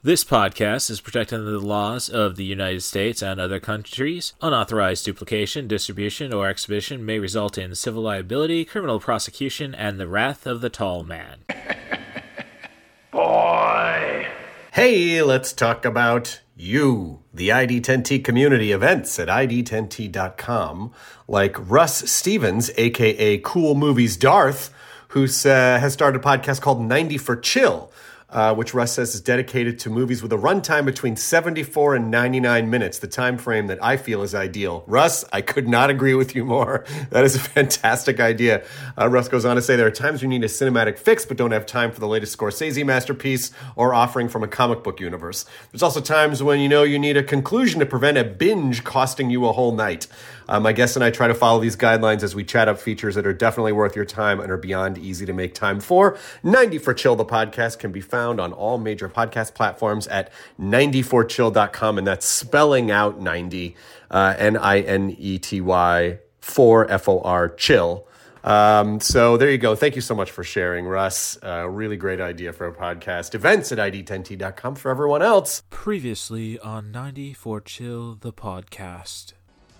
This podcast is protected under the laws of the United States and other countries. Unauthorized duplication, distribution, or exhibition may result in civil liability, criminal prosecution, and the wrath of the tall man. Boy! Hey, let's talk about you, the ID10T community events at ID10T.com, like Russ Stevens, aka Cool Movies Darth, who has started a podcast called 90 for Chill, which Russ says is dedicated to movies with a runtime between 74 and 99 minutes, the time frame that I feel is ideal. Russ, I could not agree with you more. That is a fantastic idea. Russ goes on to say there are times you need a cinematic fix but don't have time for the latest Scorsese masterpiece or offering from a comic book universe. There's also times when you need a conclusion to prevent a binge costing you a whole night. My guests and I try to follow these guidelines as we chat up features that are definitely worth your time and are beyond easy to make time for. 90 for Chill, the podcast, can be found on all major podcast platforms at 90forchill.com, and that's spelling out 90, Ninety, 4 FOR, chill. So there you go. Thank you so much for sharing, Russ. Really great idea for a podcast. Events at ID10T.com for everyone else. Previously on 90 for Chill, the podcast.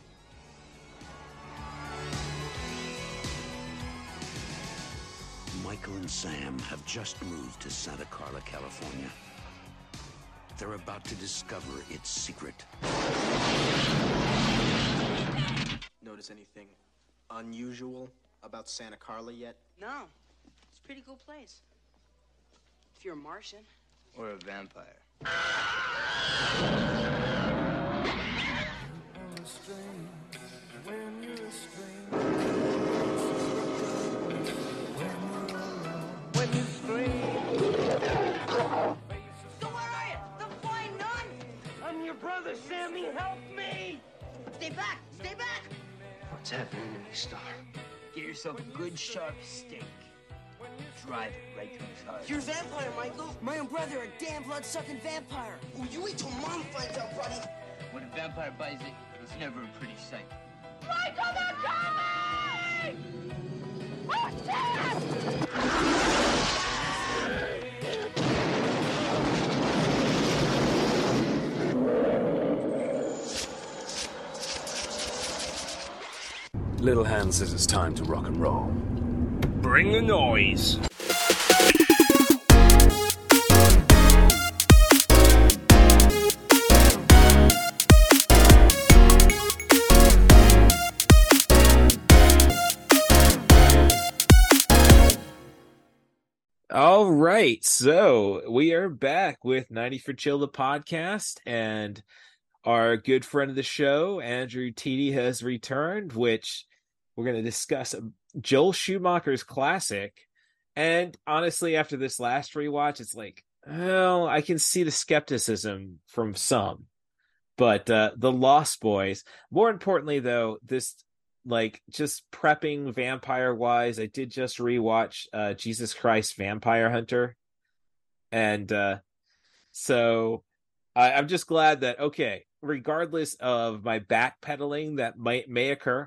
Michael and Sam have just moved to Santa Carla, California. They're about to discover its secret. Notice anything unusual about Santa Carla yet? No. It's a pretty cool place. If you're a Martian. Or a vampire. So where are you? The flying nun? I'm your brother, Sammy. Help me! Stay back! Stay back! What's happening to me, Star? Get yourself a good sharp steak. Drive it right through his heart. You're a vampire, Michael. My own brother, a damn blood-sucking vampire. Oh, you wait till Mom finds out, buddy. When a vampire bites it, it's never a pretty sight. Michael, they're coming! Oh, shit! Little Hand says it's time to rock and roll. Bring the noise. All right, so we are back with 90 for Chill, the podcast, and our good friend of the show, Andrew Teedy, has returned, which we're going to discuss Joel Schumacher's classic. And honestly, after this last rewatch, it's like, well, I can see the skepticism from some. But The Lost Boys, more importantly, though, this, like, just prepping vampire-wise, I did just rewatch Jesus Christ Vampire Hunter. And so I'm just glad that, okay, regardless of my backpedaling that may occur,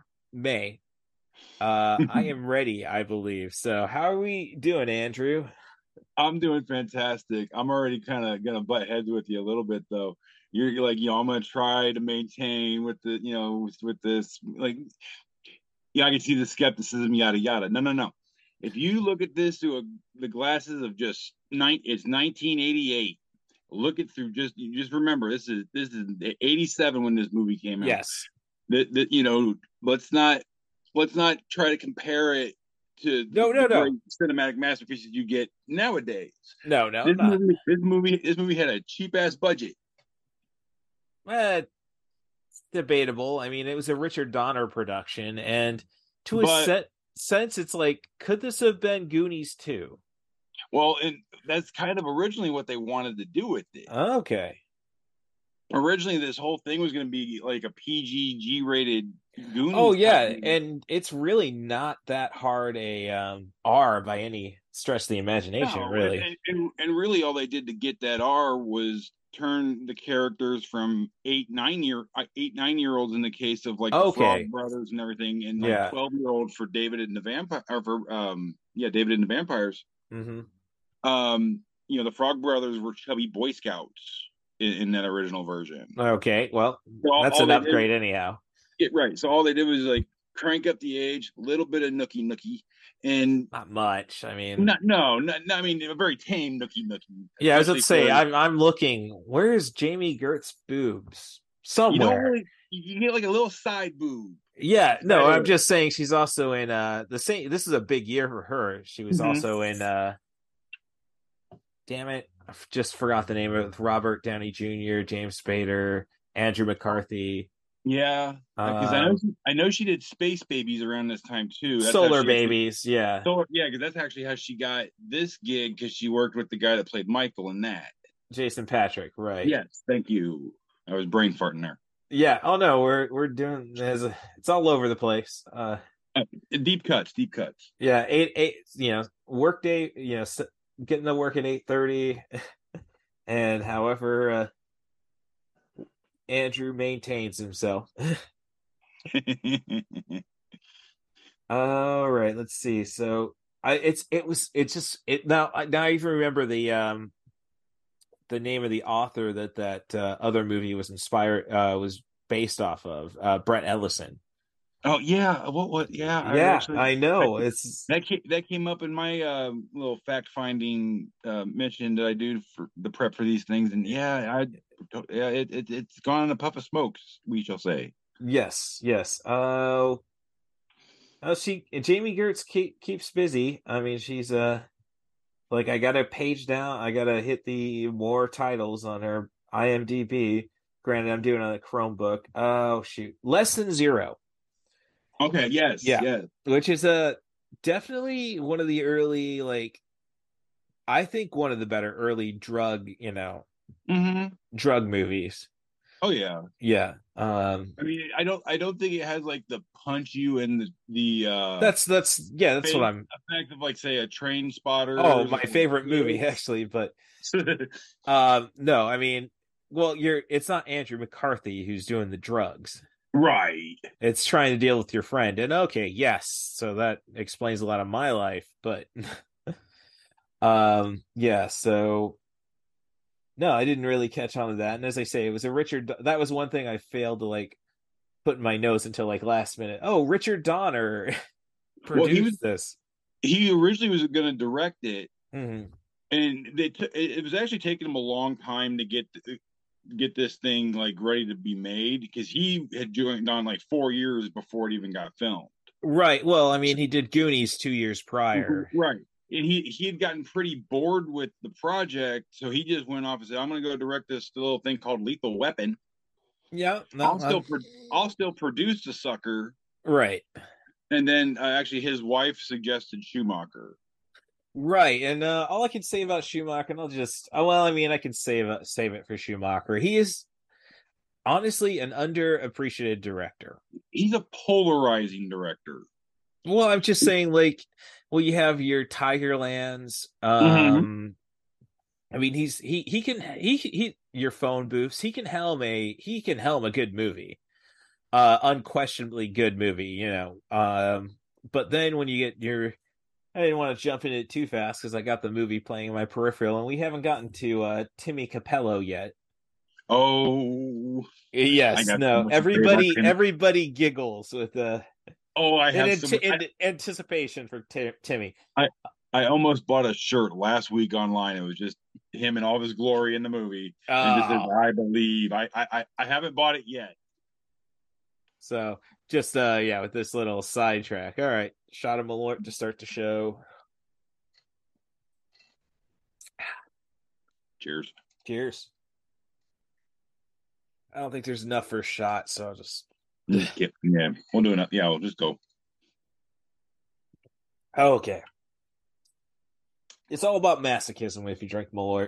I am ready, I believe. So how are we doing, Andrew? I'm doing fantastic. I'm already kind of gonna butt heads with you a little bit, though. You're like, I'm gonna try to maintain with the, with this, like, I can see the skepticism, yada yada. No. If you look at this through the glasses of it's 1988. Look it through. Just remember, this is 87 when this movie came out. Yes. Let's not try to compare it to No. great cinematic masterpieces you get nowadays. No, This movie had a cheap ass budget. It's debatable. I mean, it was a Richard Donner production, and to a sense, it's like, could this have been Goonies 2? Well, and that's kind of originally what they wanted to do with it. Okay. Originally, this whole thing was going to be like a PG, G-rated Goonies. Oh yeah, and it's really not that hard a R by any stretch of the imagination, really. And really, all they did to get that R was turn the characters from 8-9-year-olds in the case of like the Frog Brothers and everything, and like 12-year-old for David and the Vampire, or for David and the Vampires. Mm-hmm. the Frog Brothers were chubby Boy Scouts in that original version. Okay, well, So that's an upgrade anyhow. Right. So all they did was like crank up the age, a little bit of nookie, and not much. I mean, not I mean, a very tame nookie. Yeah, I was about to say, I'm looking. Where's Jamie Gert's boobs? Somewhere. You get like a little side boob. Yeah, no, I'm just saying she's also in the same. This is a big year for her. She was also in. Damn it, I just forgot the name of it. Robert Downey Jr., James Spader, Andrew McCarthy. Yeah, because I know she did Space Babies around this time too. Solar Babies, yeah. Yeah, because that's actually how she got this gig, because she worked with the guy that played Michael in that. Jason Patric, right? Yes, thank you. I was brain farting there. Yeah. Oh no, we're doing it's all over the place. Deep cuts. Yeah, eight. Work day. Getting to work at 8:30, and however. Andrew maintains himself. All right, let's see. So now I even remember the name of the author that other movie was was based off of, Brett Ellison. Oh yeah, what? Yeah, yeah, I know. That came up in my little fact finding mission that I do for the prep for these things, and it's gone in a puff of smoke, we shall say. Yes. Jamie Gertz keeps busy. I mean, she's like, I got a page down. I gotta hit the more titles on her IMDb. Granted, I'm doing it on a Chromebook. Oh shoot, Less Than Zero. Okay. Yes. Yeah. Which is definitely one of the early, like, I think one of the better early drug movies. Oh yeah. Yeah. I mean, I don't think it has like the punch you in the that's what I'm effect of, like, say, a Train Spotter. Oh, my favorite movie actually, but no, I mean, well, it's not Andrew McCarthy who's doing the drugs. Right. It's trying to deal with your friend. And okay, yes. So that explains a lot of my life, but yeah, so no, I didn't really catch on to that. And as I say, it was that was one thing I failed to like put in my notes until like last minute. Oh, Richard Donner produced this. He originally was going to direct it. Mm-hmm. And it was actually taking him a long time to get this thing like ready to be made, because he had done like 4 years before it even got filmed. Right. Well, I mean, he did Goonies 2 years prior. Right. And he had gotten pretty bored with the project, so he just went off and said, "I'm going to go direct this little thing called Lethal Weapon." Yeah. No, I'll still produce the sucker. Right. And then actually his wife suggested Schumacher. Right, and all I can say about Schumacher, and I can save it for Schumacher. He is honestly an underappreciated director. He's a polarizing director. Well, I'm just saying, like, you have your Tigerlands. I mean, he can your phone booths. He can helm a good movie, unquestionably good movie. But then when you get I didn't want to jump into it too fast because I got the movie playing in my peripheral, and we haven't gotten to Timmy Capello yet. Oh, yes, no. Everybody giggles with I have anticipation for Timmy. I almost bought a shirt last week online. It was just him in all of his glory in the movie, and just says, "I believe." I haven't bought it yet. So just with this little sidetrack. All right, shot him alert to start the show. Cheers. I don't think there's enough for a shot, so I'll just yeah, we'll do enough. Yeah, we'll just go. Okay. It's all about masochism if you drink Malort.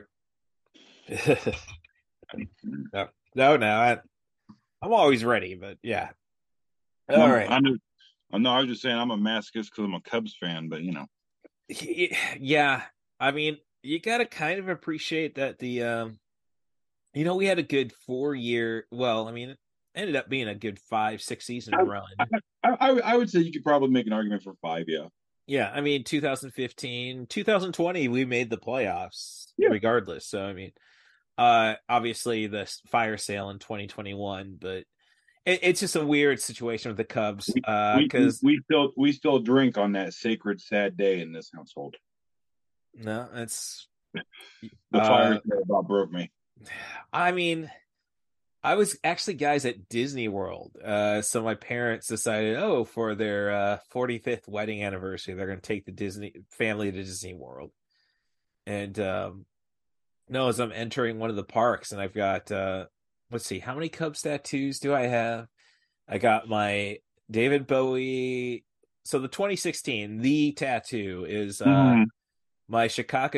No. I'm always ready, but yeah. All right. I was just saying I'm a masochist because I'm a Cubs fan, but Yeah, I mean, you got to kind of appreciate that we had a good 4-year. Well, I mean, it ended up being a good 5-6 season run. I would say you could probably make an argument for 5. Yeah. Yeah, I mean 2015, 2020 we made the playoffs Yeah. regardless. So I mean obviously the fire sale in 2021, but it's just a weird situation with the Cubs because we still drink on that sacred sad day in this household. no, it's The fire sale about broke me. I mean, I was actually guys at Disney World. So my parents decided, for their 45th wedding anniversary, they're going to take the Disney family to Disney World. And no, as I'm entering one of the parks, and I've got let's see, how many Cubs tattoos do I have? I got my David Bowie. So the 2016, the tattoo is my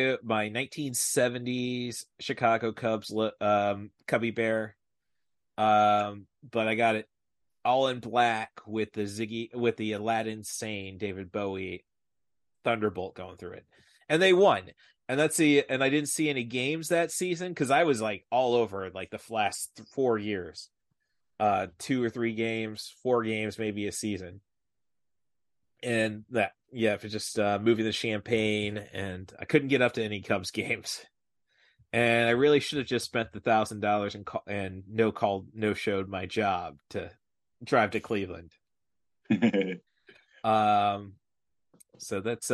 1970s Chicago Cubs Cubby Bear. But I got it all in black with the Aladdin Sane David Bowie Thunderbolt going through it. And they won. And and I didn't see any games that season because I was like all over like the last 4 years. 2 or 3 games, 4 games, maybe a season. And that, for just moving the champagne, and I couldn't get up to any Cubs games. And I really should have just spent the $1,000 and no showed my job to drive to Cleveland. So that's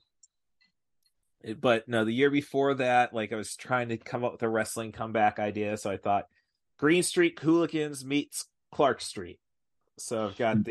but no, the year before that, like I was trying to come up with a wrestling comeback idea, so I thought Green Street Hooligans meets Clark Street. So I've got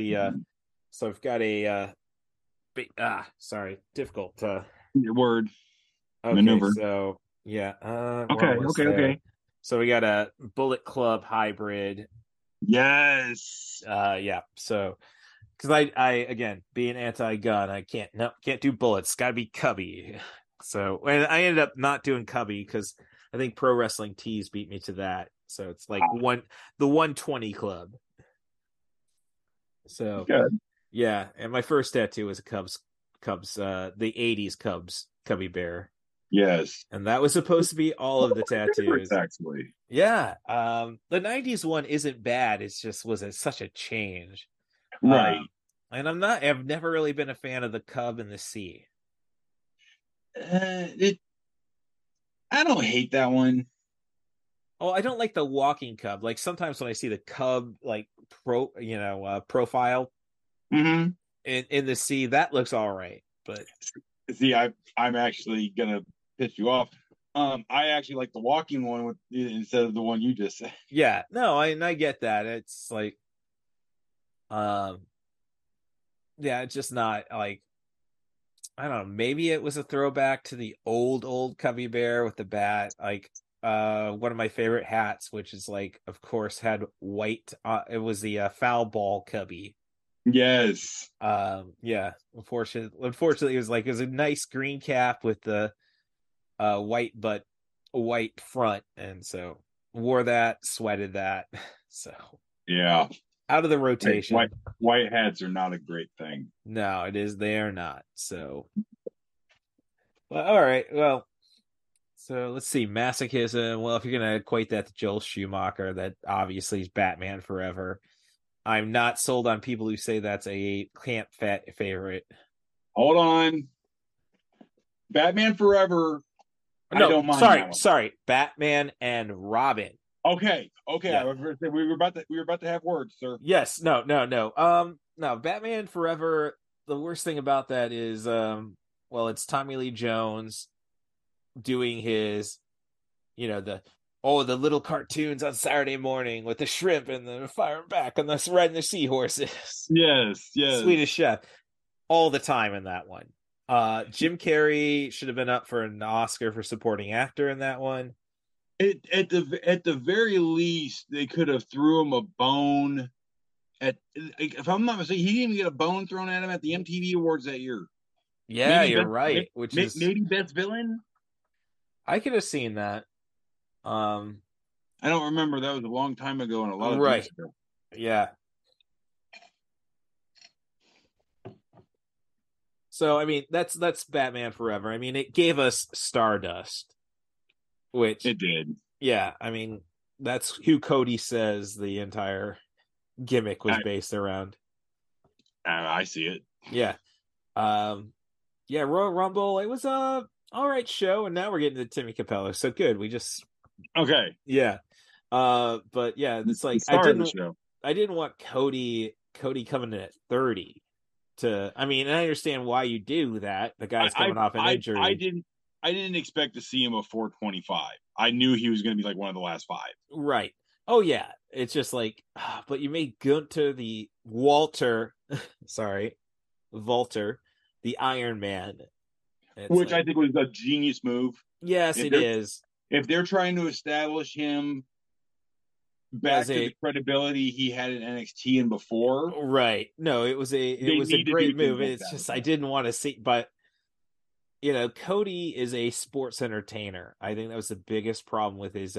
difficult word okay, maneuver. So yeah. Okay. So we got a Bullet Club hybrid. Yes. Yeah. So because I again being anti-gun, I can't do bullets. Got to be Cubby. So and I ended up not doing Cubby because I think Pro Wrestling Tees beat me to that. So it's like the 120 club. So good. Yeah, and my first tattoo was a Cubs, the 80s Cubs Cubby Bear. Yes. And that was supposed to be all of the tattoos. Actually. Yeah. The 90s one isn't bad. It's just such a change. Right. And I've never really been a fan of the Cub and the C. I don't hate that one. Oh, I don't like the walking Cub. Like sometimes when I see the Cub like profile in the C, that looks all right. But see, I'm actually gonna piss you off. I actually like the walking one instead of the one you just said. Yeah, no, I get that. It's like, it's just not like, I don't know. Maybe it was a throwback to the old Cubby Bear with the bat. Like, one of my favorite hats, which is like, of course, had white. It was the foul ball Cubby. Yes. Yeah. Unfortunately, it was a nice green cap with the white front, and so wore that, sweated that. So yeah, out of the rotation. White hats are not a great thing. No, it is. They are not. So, well, all right. Well, so let's see. Masochism. Well, if you're gonna equate that to Joel Schumacher, that obviously is Batman Forever. I'm not sold on people who say that's a camp favorite. Hold on. Batman Forever. No, I don't mind. Sorry. Batman and Robin. Okay. Yeah. We were about to have words, sir. Yes. No. No. Batman Forever. The worst thing about that is, it's Tommy Lee Jones doing his, the little cartoons on Saturday morning with the shrimp and the firing back and the riding the seahorses. Yes. Swedish Chef. All the time in that one. Jim Carrey should have been up for an Oscar for supporting actor in that one. At the very least, they could have threw him a bone. If I'm not mistaken, he didn't even get a bone thrown at him at the MTV Awards that year. Yeah, maybe you're right. Maybe Best Villain. I could have seen that. I don't remember. That was a long time ago and a lot of right. years ago. Yeah. So I mean, that's Batman Forever. I mean, it gave us Stardust, which it did. Yeah, I mean, that's who Cody says the entire gimmick was based around. I see it. Yeah. yeah, Royal Rumble. It was a all right show, and now we're getting to Timmy Capello. So good. We just Okay. yeah. But yeah, it's like Star of the show. I didn't want Cody coming in at 30 to. I mean, I understand why you do that. The guy's coming off an injury. I didn't expect to see him a 425. I knew he was going to be like one of the last 5. Right. Oh yeah. It's just like, but you made Gunter the Walter, sorry, Volter, the Iron Man, which I think was a genius move. Yes, it is. If they're trying to establish him back to the credibility he had in NXT and before, right? No, it was a great move. It's just I didn't want to see, but you know, Cody is a sports entertainer. I think that was the biggest problem with his.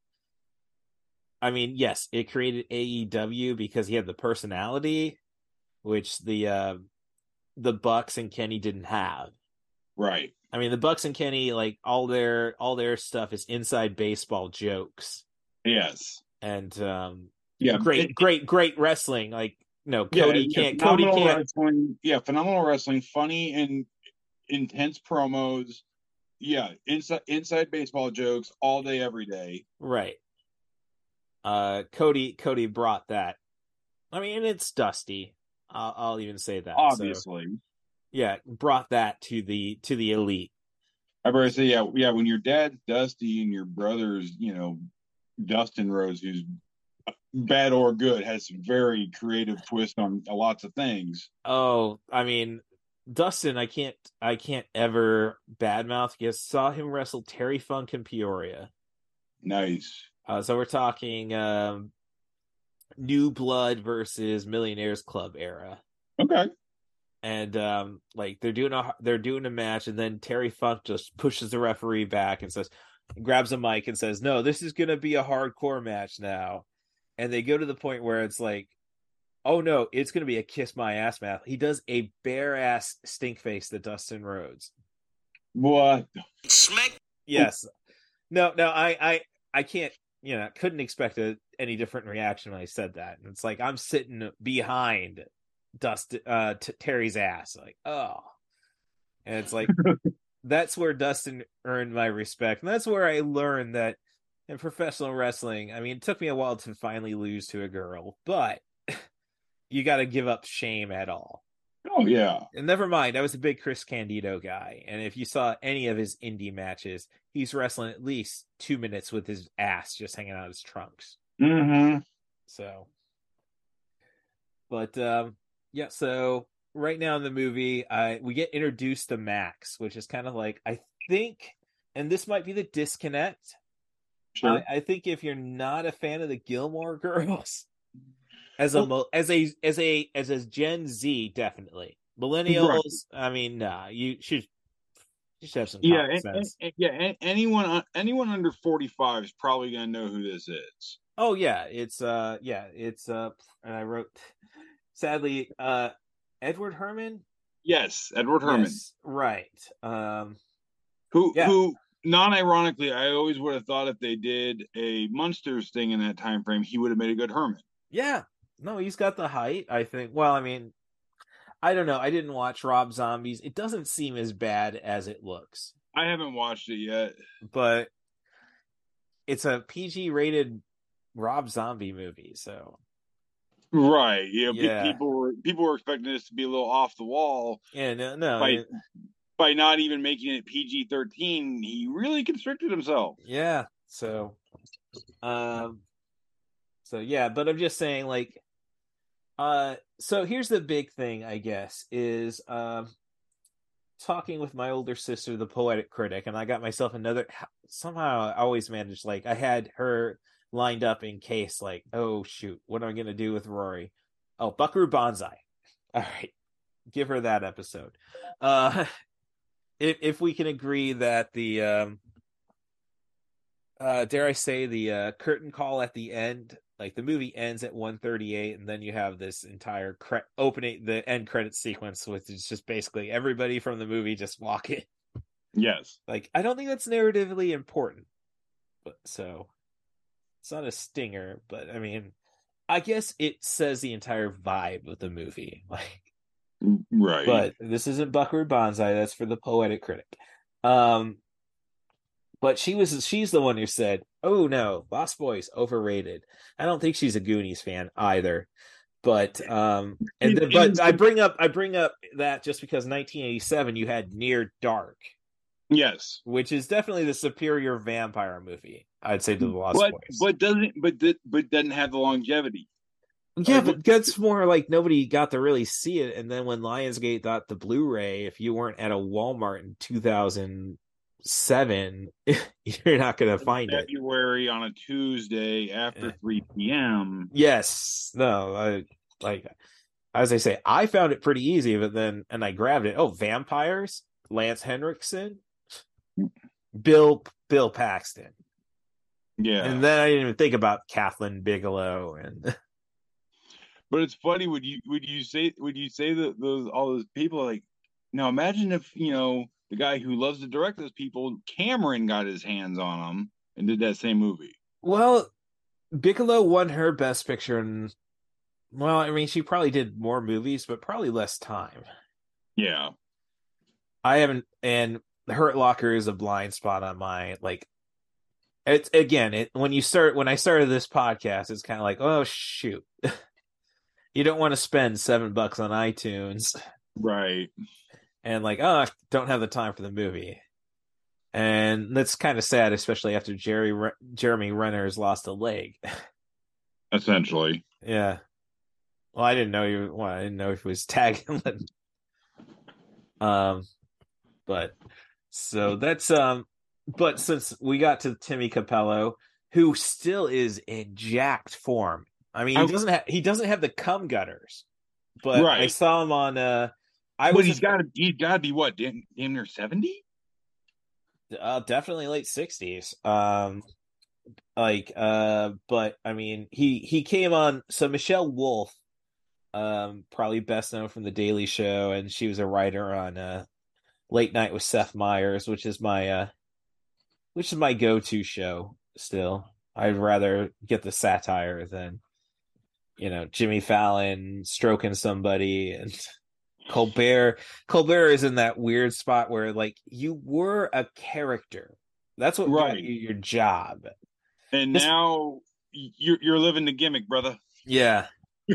I mean, yes, it created AEW because he had the personality, which the Bucks and Kenny didn't have. Right. I mean, the Bucks and Kenny, like all their stuff is inside baseball jokes. Yes. And yeah, great wrestling. Like no, Cody can't. Wrestling, phenomenal wrestling, funny and intense promos. Yeah, inside baseball jokes all day, every day. Right. Cody brought that. I mean, it's Dusty. I'll even say that. Obviously. So, yeah, brought that to the elite. I better say, yeah. When your dad's Dusty and your brother's, Dustin Rhodes, who's bad or good, has some very creative twist on lots of things. Oh, I mean, Dustin, I can't ever badmouth because saw him wrestle Terry Funk in Peoria. Nice. So we're talking New Blood versus Millionaires Club era. Okay. And like they're doing a match, and then Terry Funk just pushes the referee back and grabs a mic and says, "No, this is gonna be a hardcore match now." And they go to the point where it's like, "Oh no, it's gonna be a kiss my ass match." He does a bare ass stink face to Dustin Rhodes. What? Smack. Yes. No, I can't. Couldn't expect any different reaction when I said that. And it's like I'm sitting behind Terry's ass, like, oh, and it's like that's where Dustin earned my respect, and that's where I learned that in professional wrestling, I mean, it took me a while to finally lose to a girl, but you got to give up shame at all. Oh yeah, and never mind, I was a big Chris Candido guy, and if you saw any of his indie matches, he's wrestling at least 2 minutes with his ass just hanging out his trunks. Mm-hmm. So, but yeah, so right now in the movie, we get introduced to Max, which is kind of like, I think, and this might be the disconnect. Sure. I think if you're not a fan of the Gilmore Girls, as a Gen Z, definitely. Millennials, right. I mean, nah, you should have some common sense. Anyone under 45 is probably gonna know who this is. Oh yeah, it's and I wrote. Sadly, Edward Herman. Yes, Edward Herman. Yes, right. Who non-ironically, I always would have thought if they did a Munsters thing in that time frame, he would have made a good Herman. Yeah. No, he's got the height, I think. Well, I mean, I don't know. I didn't watch Rob Zombie's. It doesn't seem as bad as it looks. I haven't watched it yet. But it's a PG-rated Rob Zombie movie, so... Right. Yeah. People were expecting this to be a little off the wall. Yeah. No. By not even making it PG-13, he really constricted himself. Yeah. So yeah. But I'm just saying, like, so here's the big thing, I guess, is talking with my older sister, the poetic critic, and I got myself another. Somehow, I always managed. Like, I had her lined up in case, like, oh shoot, what am I gonna do with Rory? Oh, Buckaroo Banzai. All right, give her that episode. If we can agree that the dare I say the curtain call at the end, like the movie ends at 1:38, and then you have this entire opening, the end credit sequence, which is just basically everybody from the movie just walking. Yes, like I don't think that's narratively important, but so. It's not a stinger, but I mean, I guess it says the entire vibe of the movie. Like, Right. But this isn't Buckaroo Banzai. That's for the poetic critic. But she's the one who said, "Oh no, Lost Boys overrated." I don't think she's a Goonies fan either. But but I bring up that just because 1987 you had Near Dark, yes, which is definitely the superior vampire movie, I'd say, to the Lost Boys. But doesn't have the longevity. Yeah, but that's more like nobody got to really see it. And then when Lionsgate got the Blu-ray, if you weren't at a Walmart in 2007, you're not going to find it. February on a Tuesday after 3 p.m. Yes. No, as I say, I found it pretty easy, but then, and I grabbed it. Oh, vampires? Lance Henriksen? Bill Paxton. Yeah. And then I didn't even think about Kathleen Bigelow and... But it's funny, would you say that all those people are like, now imagine if, the guy who loves to direct those people, Cameron, got his hands on them and did that same movie. Well, Bigelow won her Best Picture, and well, I mean, she probably did more movies, but probably less time. Yeah. I haven't, and Hurt Locker is a blind spot on my, like, it's, again, when I started this podcast, it's kind of like, oh, shoot. You don't want to spend $7 on iTunes. Right. And like, oh, I don't have the time for the movie. And that's kind of sad, especially after Jeremy Renner's lost a leg. Essentially. Yeah. Well, I didn't know if he was tagging. But so that's but since we got to Timmy Capello, who still is in jacked form. I mean, he doesn't have the cum gutters, but right. I saw him on. He's got to be what, damn near 70? Definitely late 60s. But I mean, he came on. So Michelle Wolf, probably best known from The Daily Show, and she was a writer on Late Night with Seth Meyers, which is my go-to show. Still, I'd rather get the satire than. Jimmy Fallon stroking somebody, and Colbert is in that weird spot where, like, you were a character. That's what got you your job. And now you're living the gimmick, brother. Yeah.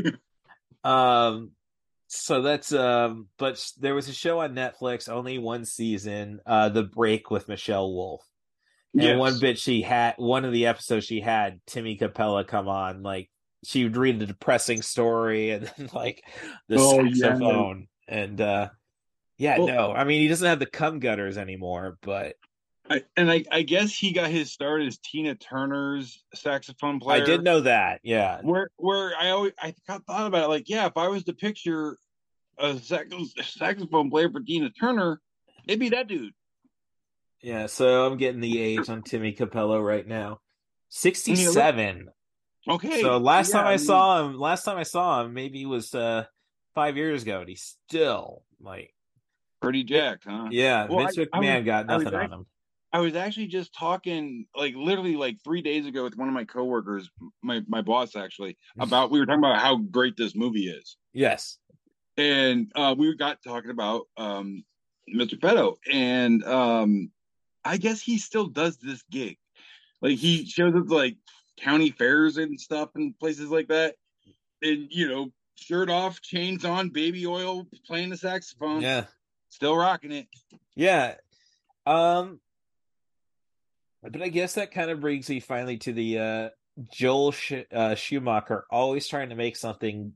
So that's but there was a show on Netflix, only one season, The Break with Michelle Wolf. And yes. One of the episodes she had Timmy Capella come on, like, she would read a depressing story and then like the saxophone and I mean, he doesn't have the cum gutters anymore, but I guess he got his start as Tina Turner's saxophone player. I did know that, yeah. Where I thought about it, like, yeah, if I was to picture a saxophone player for Tina Turner, it'd be that dude. Yeah, so I'm getting the age on Timmy Capello right now. 67. Okay. So last time I saw him, maybe it was 5 years ago, and he's still like pretty jacked, huh? Yeah, well, Vince McMahon got nothing on him. I was actually just talking, like, literally like 3 days ago with one of my coworkers, my boss actually, we were talking about how great this movie is. Yes. And we got talking about Mr. Pedo, and I guess he still does this gig. Like, he shows up like county fairs and stuff and places like that, and shirt off, chains on, baby oil, playing the saxophone. Yeah, still rocking it. Yeah. But I guess that kind of brings me finally to the Joel Schumacher always trying to make something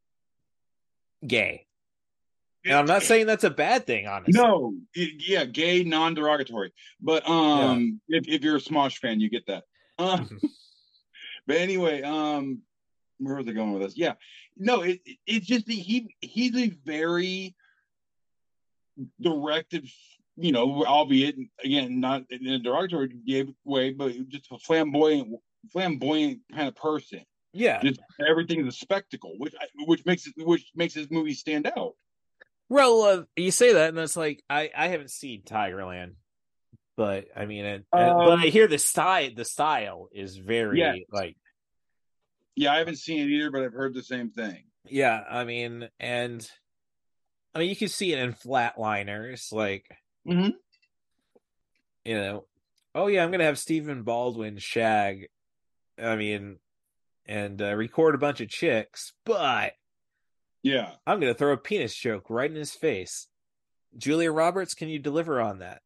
gay. And I'm not saying that's a bad thing, honestly. No, yeah, gay, non-derogatory. But if you're a Smosh fan, you get that. But anyway, where was I going with this? Yeah, no, it's just he's a very directed, albeit again not in a derogatory way, but just a flamboyant kind of person. Yeah, just everything's a spectacle, which makes his movie stand out. Well, you say that, and it's like I haven't seen Tigerland. But I mean, but I hear the style is very like. Yeah, I haven't seen it either, but I've heard the same thing. Yeah, I mean, and I mean, you can see it in Flatliners, like, Mm-hmm. you know, oh yeah, I'm gonna have Stephen Baldwin shag, I mean, and record a bunch of chicks, but Yeah. I'm gonna throw a penis joke right in his face. Julia Roberts, can you deliver on that?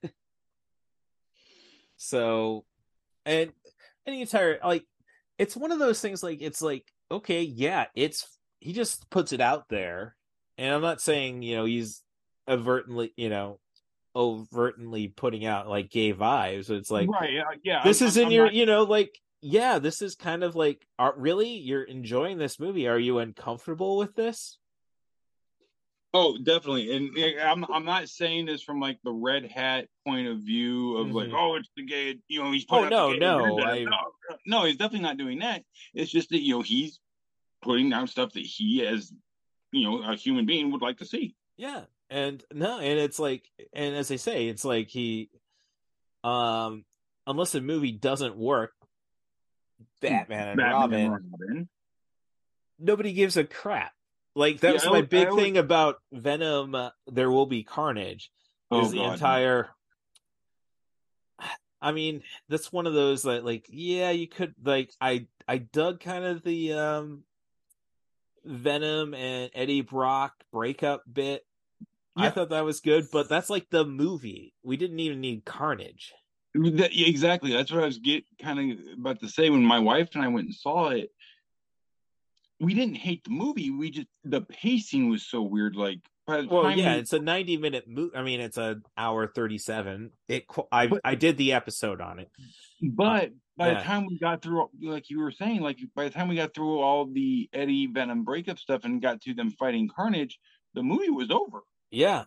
So, and the entire, like, it's one of those things, like, it's like, okay, yeah, it's, he just puts it out there, and I'm not saying, he's overtly, overtly putting out like gay vibes, but it's like, Right. Yeah. this is in I'm your, not... like, yeah, this is kind of like, really, you're enjoying this movie, are you uncomfortable with this? Oh, definitely. And I'm not saying this from like the red hat point of view of like, Mm-hmm. oh, it's the gay, he's Oh putting out the gay no, agenda. No, he's definitely not doing that. It's just that, he's putting out stuff that he, as a human being, would like to see. yeah, and no, and it's like, and as they say, it's like he, unless the movie doesn't work, Batman and Robin, nobody gives a crap. Like, that was my big thing about Venom, There Will Be Carnage, is the entire, I mean, that's one of those that, like, yeah, you could, like, I dug kind of the Venom and Eddie Brock breakup bit. Yeah. I thought that was good, but that's like the movie. We didn't even need Carnage. Exactly. That's what I was kind of about to say. When my wife and I went and saw it, we didn't hate the movie. We just, the pacing was so weird. Like, it's a 90-minute movie. I mean, it's an hour 37. I did the episode on it, but by the time we got through, like you were saying, like by the time we got through all the Eddie Venom breakup stuff and got to them fighting Carnage, the movie was over. Yeah.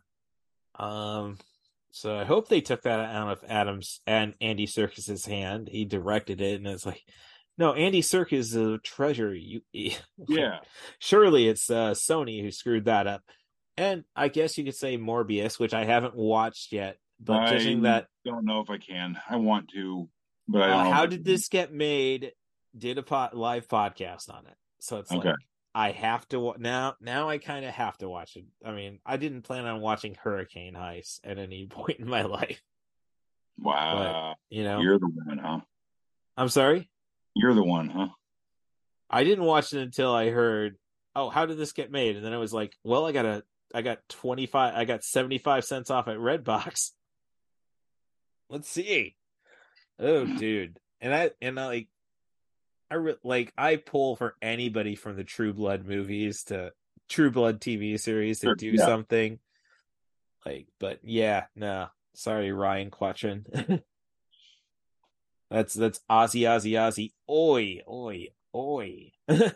So I hope they took that out of Adams and Andy Serkis's hand. He directed it, and it's like, no, Andy Serkis is a treasure. Yeah. Surely it's Sony who screwed that up. And I guess you could say Morbius, which I haven't watched yet, but judging that, don't know if I can. I want to, but I don't know. How Did This Get Made? Did a live podcast on it, so it's okay. Like, I have to now. I kind of have to watch it. I mean, I didn't plan on watching Hurricane Heist at any point in my life. Wow, but, you're the one, huh? I'm sorry. You're the one, huh? I didn't watch it until I heard, oh, how did this get made? And then I was like, well, I got 75 cents off at Redbox. Let's see. Oh, dude. I pull for anybody from the True Blood movies to True Blood TV series to do something. Like, but yeah, no. Sorry, Ryan Quatrin. That's Ozzy. Oi, oi, oi.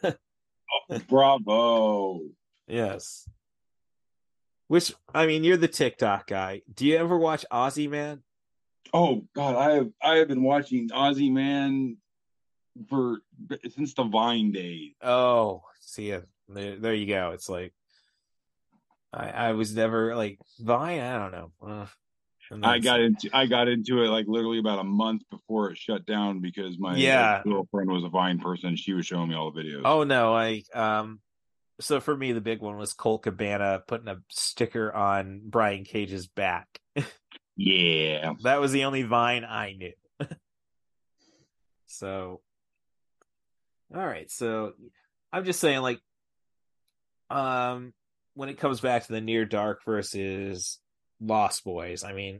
Bravo. Yes. Which, I mean, you're the TikTok guy. Do you ever watch Ozzy Man? Oh God, I have been watching Ozzy Man since the Vine days. Oh, see ya. There you go. It's like I was never like Vine. I don't know. I got into it like literally about a month before it shut down because my girlfriend was a Vine person. She was showing me all the videos. Oh no, so for me the big one was Colt Cabana putting a sticker on Brian Cage's back. Yeah, that was the only Vine I knew. So, all right. So I'm just saying, like, when it comes back to the Near Dark versus Lost Boys, I mean,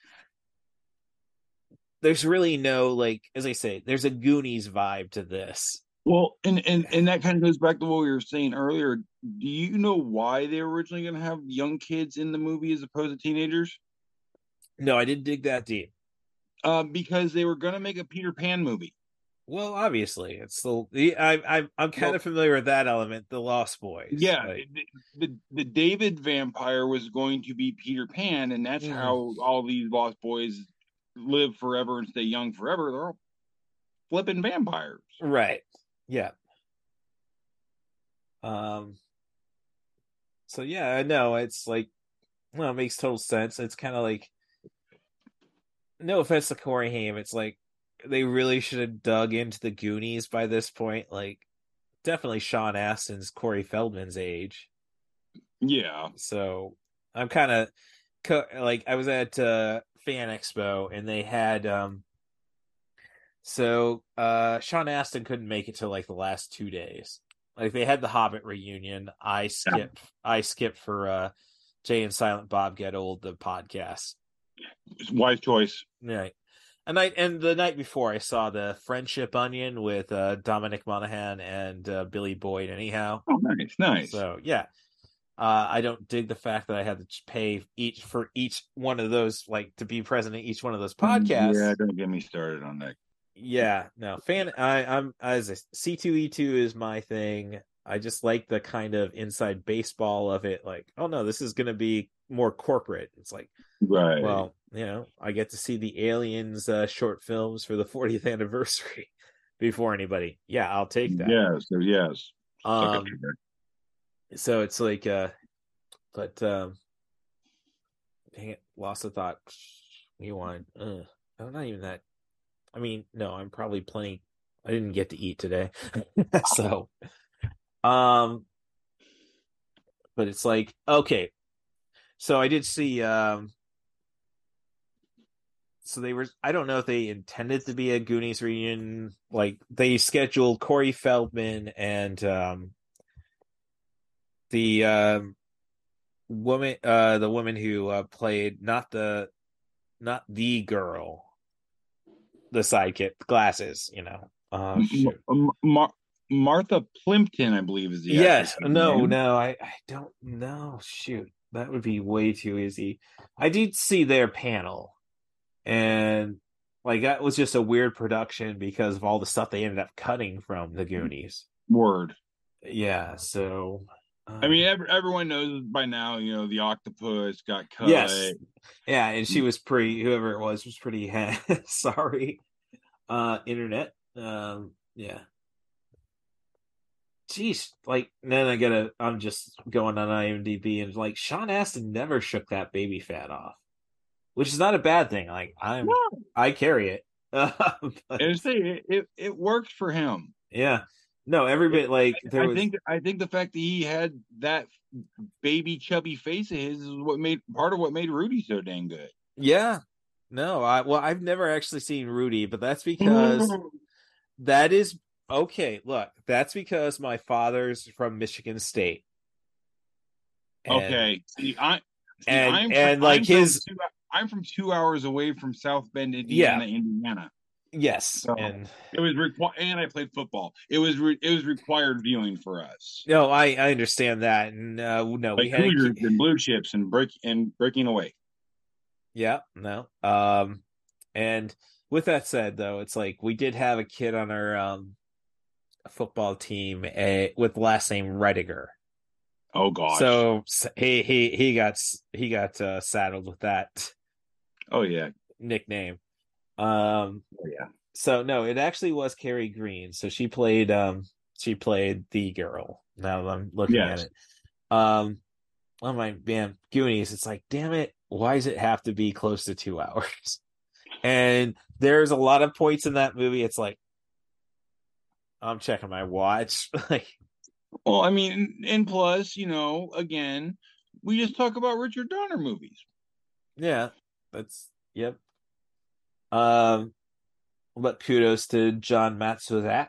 there's really no, like, as I say, there's a Goonies vibe to this. Well, and that kind of goes back to what we were saying earlier. Do you know why they were originally going to have young kids in the movie as opposed to teenagers? No, I didn't dig that deep. Because they were going to make a Peter Pan movie. Well, obviously, it's I'm kind of familiar with that element, the Lost Boys. Yeah, like, the David vampire was going to be Peter Pan, and that's how all these Lost Boys live forever and stay young forever. They're all flipping vampires, right? Yeah. So yeah, I know it's like, well, it makes total sense. It's kind of like, no offense to Corey Haim, it's like they really should have dug into the Goonies by this point. Like, definitely Sean Astin's Corey Feldman's age. Yeah. So I'm kind of like, I was at Fan Expo, and they had Sean Astin couldn't make it to like the last 2 days. Like, they had the Hobbit reunion. I skipped for Jay and Silent Bob Get Old, the podcast. Wise choice. Yeah. And the night before, I saw the Friendship Onion with Dominic Monaghan and Billy Boyd. Anyhow, Oh, nice. So yeah, I don't dig the fact that I had to pay each one of those, like, to be present in each one of those podcasts. Yeah, don't get me started on that. Yeah, no, I'm as a C2E2 is my thing. I just like the kind of inside baseball of it. Like, oh no, this is going to be more corporate. It's like, right. Well, I get to see the Aliens short films for the 40th anniversary before anybody. Yeah, I'll take that. Yes. So it's like, but dang it, lost a thought. Rewind. I'm not even that. I mean, no, I'm probably plenty. I didn't get to eat today, so, but it's like, okay. So I did see. So they were. I don't know if they intended to be a Goonies reunion. Like, they scheduled Corey Feldman and the woman who played not the girl, the sidekick, glasses. Martha Plimpton, I believe, is the yes. actress. No, I don't know. Shoot, that would be way too easy. I did see their panel, and like, that was just a weird production because of all the stuff they ended up cutting from the Goonies. Word. Yeah. So. I mean, everyone knows by now, the octopus got cut. Yes. Yeah, and she was whoever it was pretty sorry. Internet. Yeah. Jeez, like, then I'm just going on IMDb, and like, Sean Astin never shook that baby fat off, which is not a bad thing. Like, I carry it. But, and it worked for him. Yeah. No, every bit, like, I think the fact that he had that baby chubby face of his is part of what made Rudy so dang good. Yeah. No, I've never actually seen Rudy, but that's because that is okay. Look, that's because my father's from Michigan State. And, I'm from 2 hours away from South Bend, Indiana. Yes, so and it was required, and I played football. It was required viewing for us. No, I understand that, and we had Hoosiers and Blue Chips and breaking away. Yeah, no. And with that said, though, it's like, we did have a kid on our football team with the last name Rediger. Oh gosh! So he got saddled with that. Oh yeah, nickname. Oh yeah. So no, it actually was Carrie Green. So she played the girl. Now that I'm looking at it. Oh my man, Goonies. It's like, damn it, why does it have to be close to 2 hours? And there's a lot of points in that movie. It's like, I'm checking my watch. Like, well, I mean, and plus, again, we just talk about Richard Donner movies. Yeah, that's yep. But kudos to John Matsuzak.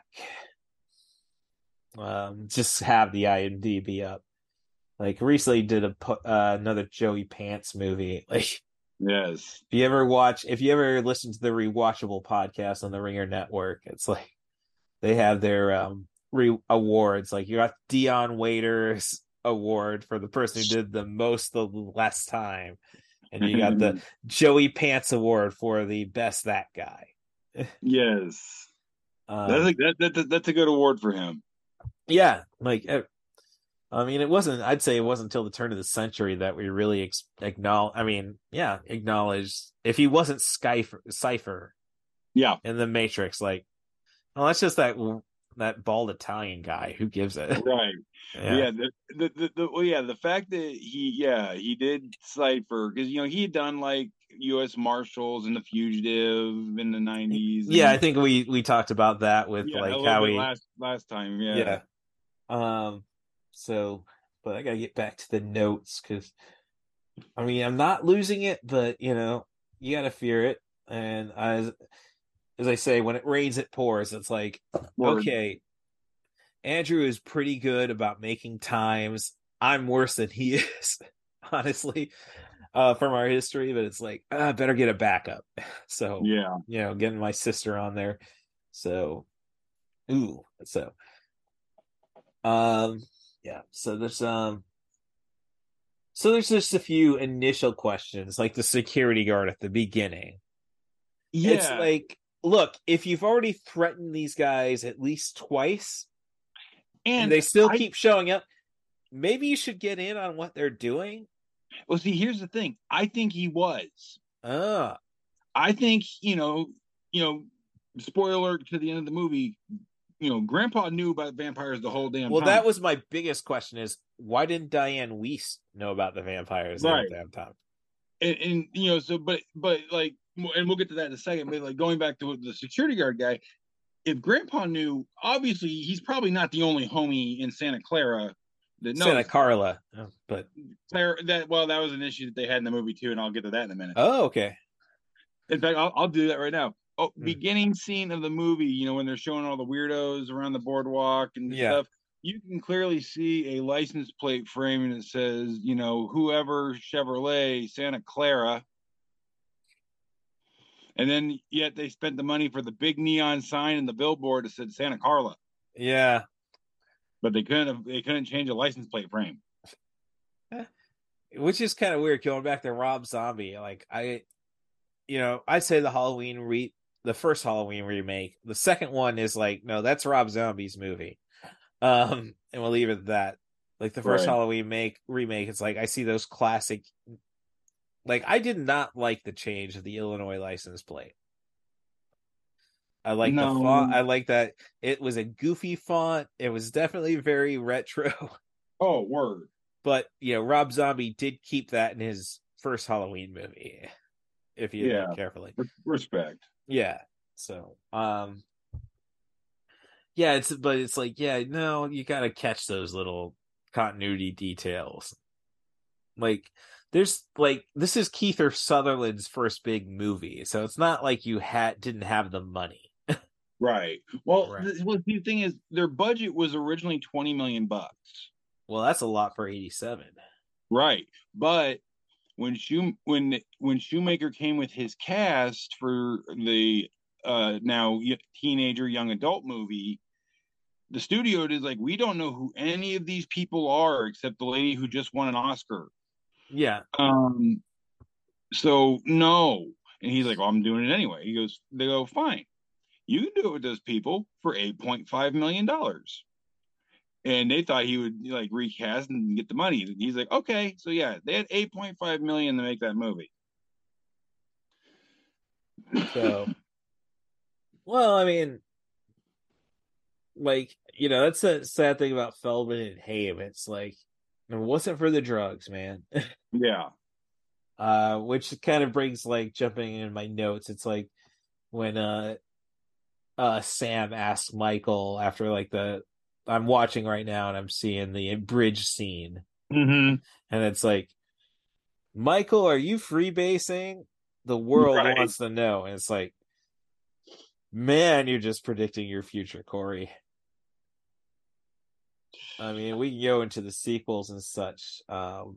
Just have the IMDb up. Like, recently did another Joey Pants movie. Like, yes. If you ever listen to the Rewatchable podcast on the Ringer Network, it's like they have their awards. Like, you got Dion Waiters award for the person who did the most the less time, and you got the Joey Pants award for the best that guy. Yes. That's a good award for him. Yeah, like, I mean, I'd say it wasn't until the turn of the century that we really acknowledged if he wasn't Cypher. Yeah. In the Matrix, like, well, that's just that bald Italian guy. Who gives it? Right. Yeah. The fact that he did Cypher, because he had done like U.S. Marshals and The Fugitive in the 90s. Yeah, I think we talked about that with like how he last time. Yeah. So, but I gotta get back to the notes because I mean I'm not losing it, but you gotta fear it. And as I say, when it rains, it pours. It's like, Word. okay, Andrew is pretty good about making times. I'm worse than he is, honestly, from our history. But it's like, I better get a backup. So, yeah, getting my sister on there. So, so yeah. So there's just a few initial questions, like the security guard at the beginning. yeah. It's like, look, if you've already threatened these guys at least twice, and they still keep showing up, maybe you should get in on what they're doing. Well, see, here's the thing. I think he was. I think, spoiler alert to the end of the movie, Grandpa knew about vampires the whole damn time. Well, that was my biggest question is, why didn't Diane Weiss know about the vampires the whole damn time? And but like, and we'll get to that in a second, but like going back to the security guard guy, if Grandpa knew, obviously he's probably not the only homie in Santa Clara that knows. Santa Carla, but Claire, that was an issue that they had in the movie too, and I'll get to that in a minute. Oh, okay. In fact, I'll do that right now. Beginning scene of the movie, when they're showing all the weirdos around the boardwalk and stuff, you can clearly see a license plate framing that says, whoever Chevrolet, Santa Clara. And then yet they spent the money for the big neon sign and the billboard that said Santa Carla. Yeah. But they couldn't change a license plate frame. Which is kind of weird, going back to Rob Zombie. Like I'd say the first Halloween remake. The second one is like, no, that's Rob Zombie's movie. And we'll leave it at that. Like the first Halloween remake, it's like I see those classic. Like I did not like the change of the Illinois license plate. I like the font. I like that it was a goofy font. It was definitely very retro. Oh, word. But Rob Zombie did keep that in his first Halloween movie. If you look carefully. Respect. Yeah. So, it's like, no, you got to catch those little continuity details. Like, this is Kiefer Sutherland's first big movie, so it's not like you didn't have the money. Right. Well, the thing is, their budget was originally $20 million. Well, that's a lot for 87. Right, but when Shoemaker came with his cast for the now teenager young adult movie, the studio is like, we don't know who any of these people are except the lady who just won an Oscar. Yeah. So no, and he's like, well, I'm doing it anyway. They go, fine, you can do it with those people for $8.5 million. And they thought he would like recast and get the money. And he's like, okay, so yeah, they had $8.5 million to make that movie. So, well, I mean, like, that's a sad thing about Feldman and Haim. It's like, it wasn't for the drugs, man. Yeah. Which kind of brings, like, jumping in my notes. It's like when Sam asks Michael after like I'm watching right now and I'm seeing the bridge scene. Mm-hmm. And it's like, Michael, are you freebasing? The world wants to know. And it's like, man, you're just predicting your future, Corey. I mean, we can go into the sequels and such. I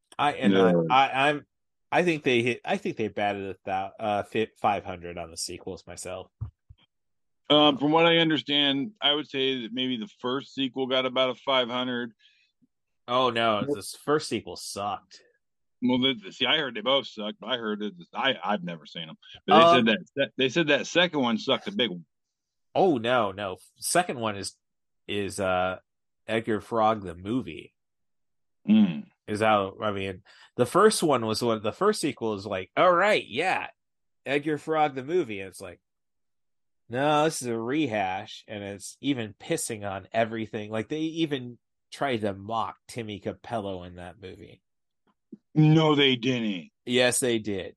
think they batted 500 on the sequels myself. From what I understand, I would say that maybe the first sequel got about a 500. Oh no, this first sequel sucked. Well, I heard they both sucked, but I heard it. I've never seen them. But they said that second one sucked a big one. Oh no, second one is Edgar Frog the movie. Is how, I mean, the first one was the first sequel is like, all right, yeah, Edgar Frog the movie, and it's like, no, this is a rehash, and it's even pissing on everything. Like they even tried to mock Timmy Capello in that movie. No, they didn't. Yes, they did.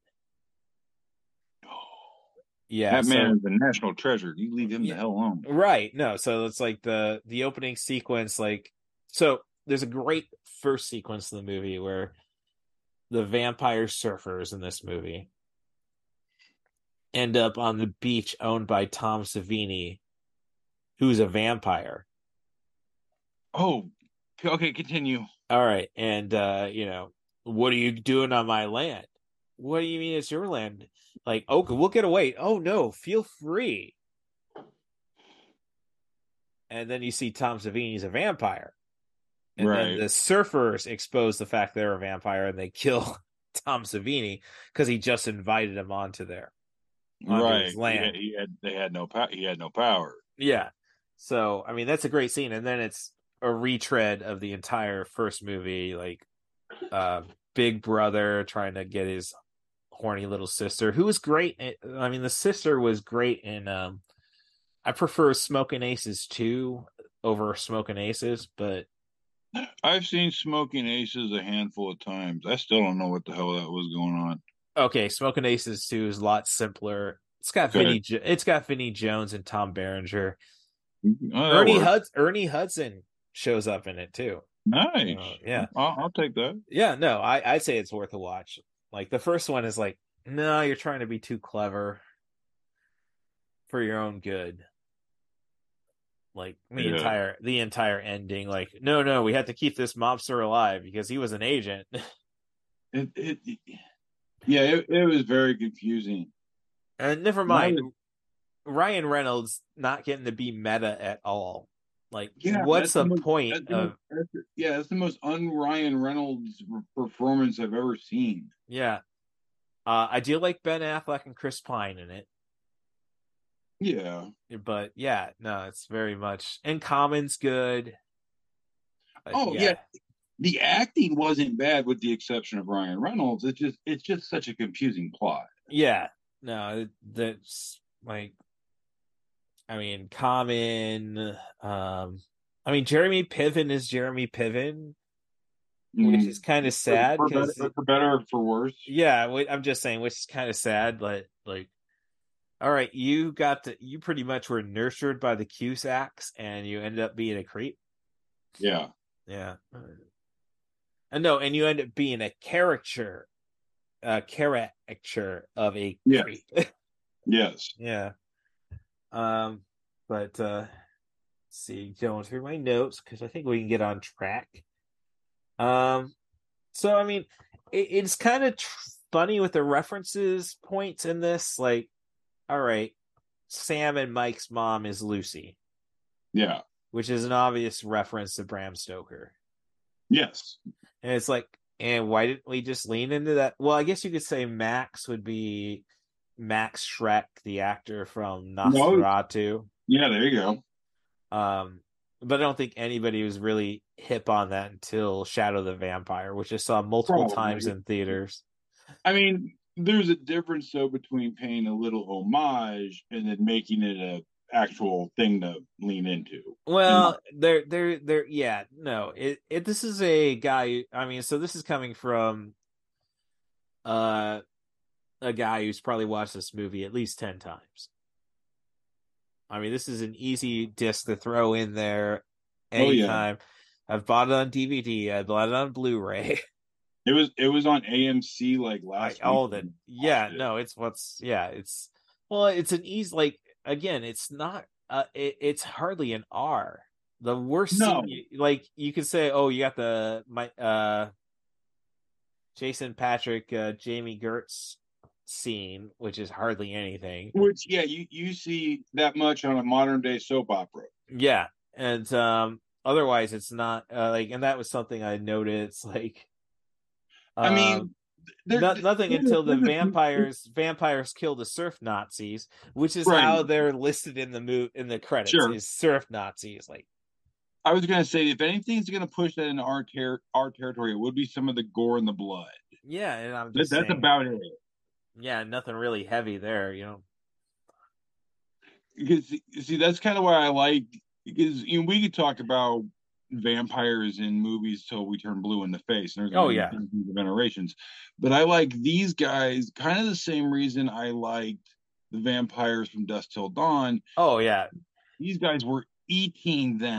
Yeah, that man is a national treasure. You leave him the hell alone. Right. No, so it's like the opening sequence, like, so there's a great first sequence in the movie where the vampire surfers in this movie end up on the beach owned by Tom Savini, who's a vampire. Oh, okay, continue. All right. And, what are you doing on my land? What do you mean it's your land? Like, okay, we'll get away. Oh, no, feel free. And then you see Tom Savini's a vampire. And then the surfers expose the fact they're a vampire and they kill Tom Savini because he just invited them onto his land. They had no power. He had no power. Yeah. So, I mean, that's a great scene. And then it's a retread of the entire first movie, like Big Brother trying to get his horny little sister, who was great. I mean, the sister was great in I prefer Smoking Aces 2 over Smoking Aces, but I've seen Smoking Aces a handful of times. I still don't know what the hell that was going on. Okay, Smoking Aces 2 is a lot simpler. It's got Vinnie Jones and Tom Berenger. Ernie Hudson shows up in it too. Nice. Yeah. I'll take that. Yeah, no, I'd say it's worth a watch. Like the first one is like, no, you're trying to be too clever for your own good. Like the entire ending, like, no, we have to keep this mobster alive because he was an agent. It was very confusing. And never mind, Ryan Reynolds not getting to be meta at all. Like, what's the point of? That's the most un-Ryan Reynolds performance I've ever seen. Yeah, I do like Ben Affleck and Chris Pine in it. Yeah, but yeah, no, it's very much. And Common's good. The acting wasn't bad, with the exception of Ryan Reynolds. It's just such a confusing plot. Yeah, no, that's like, I mean, Common. I mean, Jeremy Piven is Jeremy Piven, which is kind of sad because for better or for worse. Yeah, I'm just saying, which is kind of sad, but like. All right, you pretty much were nurtured by the Cusacks and you ended up being a creep. Yeah. Yeah. And you end up being a caricature of a creep. Yes. Yeah. But let's see, going through my notes because I think we can get on track. So I mean, it's kind of funny with the references points in this, like. All right, Sam and Mike's mom is Lucy. Yeah. Which is an obvious reference to Bram Stoker. Yes. And it's like, and why didn't we just lean into that? Well, I guess you could say Max would be Max Schreck, the actor from Nosferatu. Yeah, there you go. But I don't think anybody was really hip on that until Shadow the Vampire, which I saw multiple times in theaters. I mean, there's a difference, though, between paying a little homage and then making it a actual thing to lean into. Well, yeah, no. This is a guy. I mean, so this is coming from a guy who's probably watched this movie at least 10 times. I mean, this is an easy disc to throw in there anytime. I've bought it on DVD. I bought it on Blu-ray. It was on AMC like last week. It's an easy, like, again, it's not it's hardly an R. The worst scene, like you could say, oh, you got Jason Patrick Jamie Gertz scene, which is hardly anything. Which you see that much on a modern day soap opera. Yeah. And otherwise it's not like, and that was something I noted. It's like I mean, nothing until the vampires kill the surf Nazis, which is how they're listed in the credits. Sure. Is surf Nazis. Like, I was gonna say, if anything's gonna push that into our territory, it would be some of the gore and the blood. Yeah, and I'm just that's saying, about it. Yeah, nothing really heavy there, you know. Because see, that's kind of why I like, because we could talk about vampires in movies till we turn blue in the face, and there's generations, but I like these guys kind of the same reason I liked the vampires from Dusk Till Dawn. Oh yeah, these guys were eating them.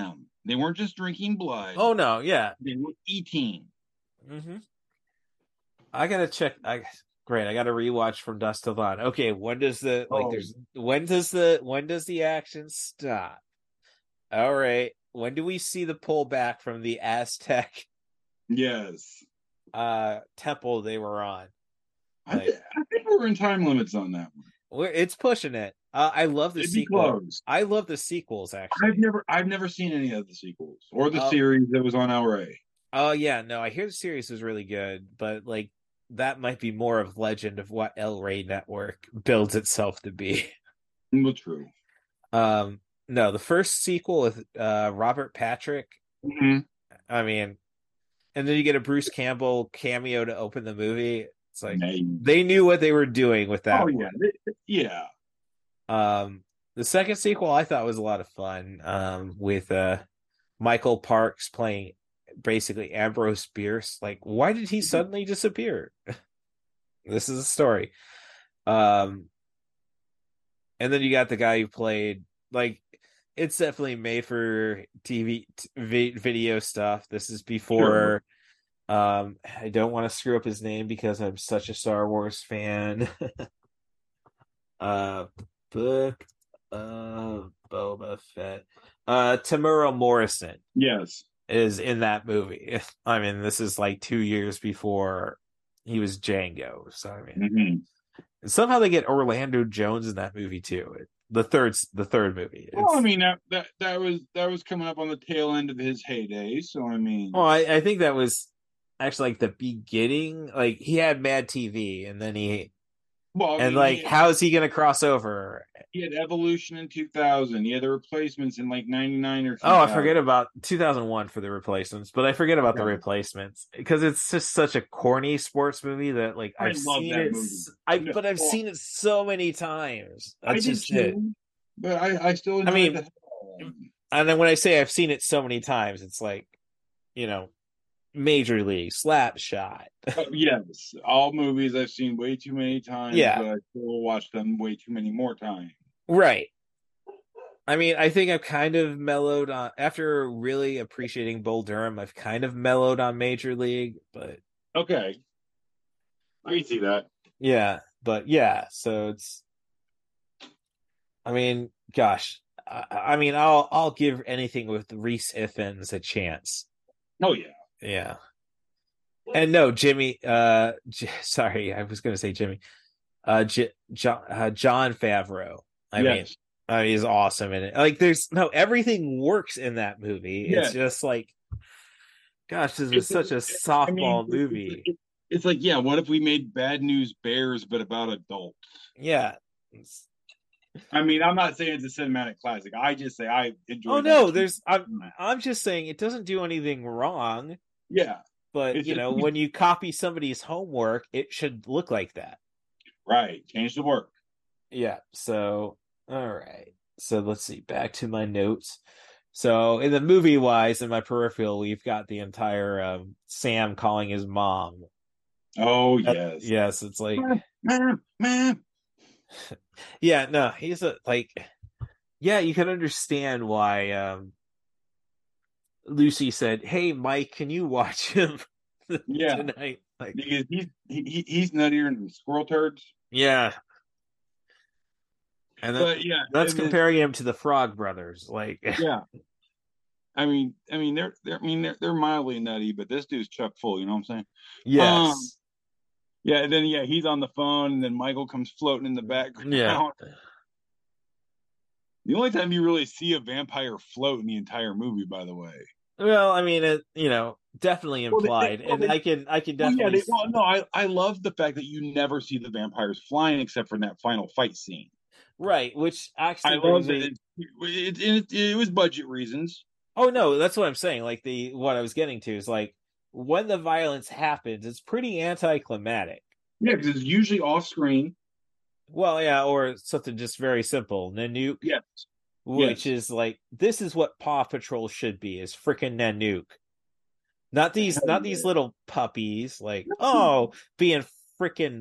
They weren't just drinking blood. Oh no, yeah. They were eating. Mm-hmm. I gotta check. Great. I gotta rewatch From Dusk Till Dawn. Okay, when does the when does the action stop? All right. When do we see the pullback from the Aztec Yes. temple they were on? I think we're in time limits on that one. It's pushing it. I love the sequel. I love the sequels. Actually, I've never seen any of the sequels or the series that was on Our A. Oh yeah, no, I hear the series was really good, but like that might be more of legend of what El Rey Network builds itself to be. Well, true. No, the first sequel with Robert Patrick. Mm-hmm. I mean, and then you get a Bruce Campbell cameo to open the movie. It's like they knew what they were doing with that. Oh yeah, yeah. The second sequel I thought was a lot of fun. With Michael Parks playing basically Ambrose Bierce. Like, why did he suddenly disappear? This is a story. And then you got the guy who played, like, it's definitely made for TV video stuff. This is before. Sure. I don't want to screw up his name because I'm such a Star Wars fan. Boba Fett. Tamura Morrison. Yes. Is in that movie. I mean, this is like 2 years before he was Django. So I mean, somehow they get Orlando Jones in that movie too. The third movie. Well, I mean that was coming up on the tail end of his heyday. So I mean, well, I think that was actually like the beginning. Like he had Mad TV, and then how is he going to cross over? He had Evolution in 2000. He had the Replacements in like 99 or 2000. Oh, I forget about 2001 for the Replacements, but I forget about the Replacements because it's just such a corny sports movie that like I've seen it. But I've seen it so many times. That's just it. But I still enjoy it. And then when I say I've seen it so many times, it's like, Major League, Slapshot. Yes, all movies I've seen way too many times. Yeah, but I still watch them way too many more times. Right. I mean, I think I've kind of mellowed on after really appreciating Bull Durham. I've kind of mellowed on Major League, but okay, I can see that. Yeah, but yeah, so it's. I mean, gosh, I mean, I'll give anything with Reese Ifans a chance. Oh yeah. Yeah. And no, Jimmy, sorry, I was going to say Jimmy, John Favreau. I mean, he's awesome in it. Like everything works in that movie. It's just like, gosh, this is such a softball movie. It's like, yeah, what if we made Bad News Bears, but about adults? Yeah. I mean, I'm not saying it's a cinematic classic. I just say I enjoy. Oh no, I'm just saying it doesn't do anything wrong. Yeah, but when you copy somebody's homework, it should look like that. Right, change the work. Yeah. So, all right. So let's see. Back to my notes. So in the movie wise, in my peripheral, we've got the entire Sam calling his mom. Oh yes, yes. It's like ma'am. Yeah, no, he's yeah, you can understand why Lucy said, "Hey, Mike, can you watch him tonight?" Like, because he's nuttier than squirrel turds. Yeah, and then, that's comparing him to the Frog Brothers. Like, yeah, I mean, they're mildly nutty, but this dude's chock full. You know what I'm saying? Yes. Yeah, and then he's on the phone, and then Michael comes floating in the background. Yeah. The only time you really see a vampire float in the entire movie, by the way. Well, I mean, it definitely implied, I can definitely. I love the fact that you never see the vampires flying except for in that final fight scene. Right, which actually I love it. It was budget reasons. Oh no, that's what I'm saying. Like what I was getting to is like, when the violence happens, it's pretty anticlimactic. Yeah, because it's usually off screen. Well, yeah, or something just very simple. Nanook. Yes. Which is like, this is what Paw Patrol should be, is freaking Nanook. Not these little puppies, like, being freaking,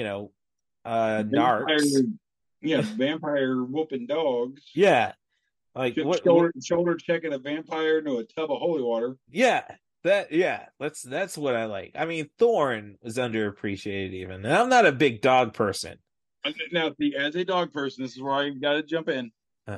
narcs. Yeah, vampire whooping dogs. Yeah. Like shoulder checking a vampire into a tub of holy water. That's what I like. I mean, Thorn was underappreciated even. And I'm not a big dog person. Now, see, as a dog person, this is where I got to jump in.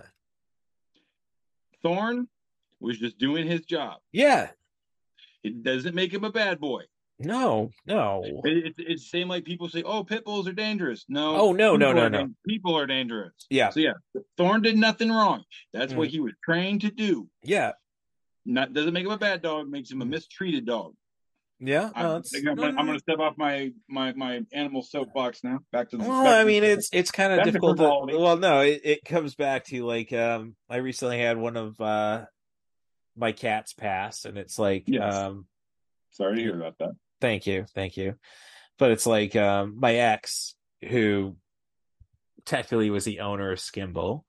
Thorn was just doing his job. Yeah. It doesn't make him a bad boy. No. It's the same like people say, oh, pit bulls are dangerous. No. Oh, no. People are dangerous. Yeah. So, Thorn did nothing wrong. That's what he was trained to do. Yeah. Doesn't make him a bad dog, makes him a mistreated dog. Yeah. I'm going to step off my animal soapbox now. Back to the. Well, I mean, it's kind of difficult. It comes back to like I recently had one of my cats pass, and it's like sorry to hear about that. Thank you. But it's like my ex, who technically was the owner of Skimble,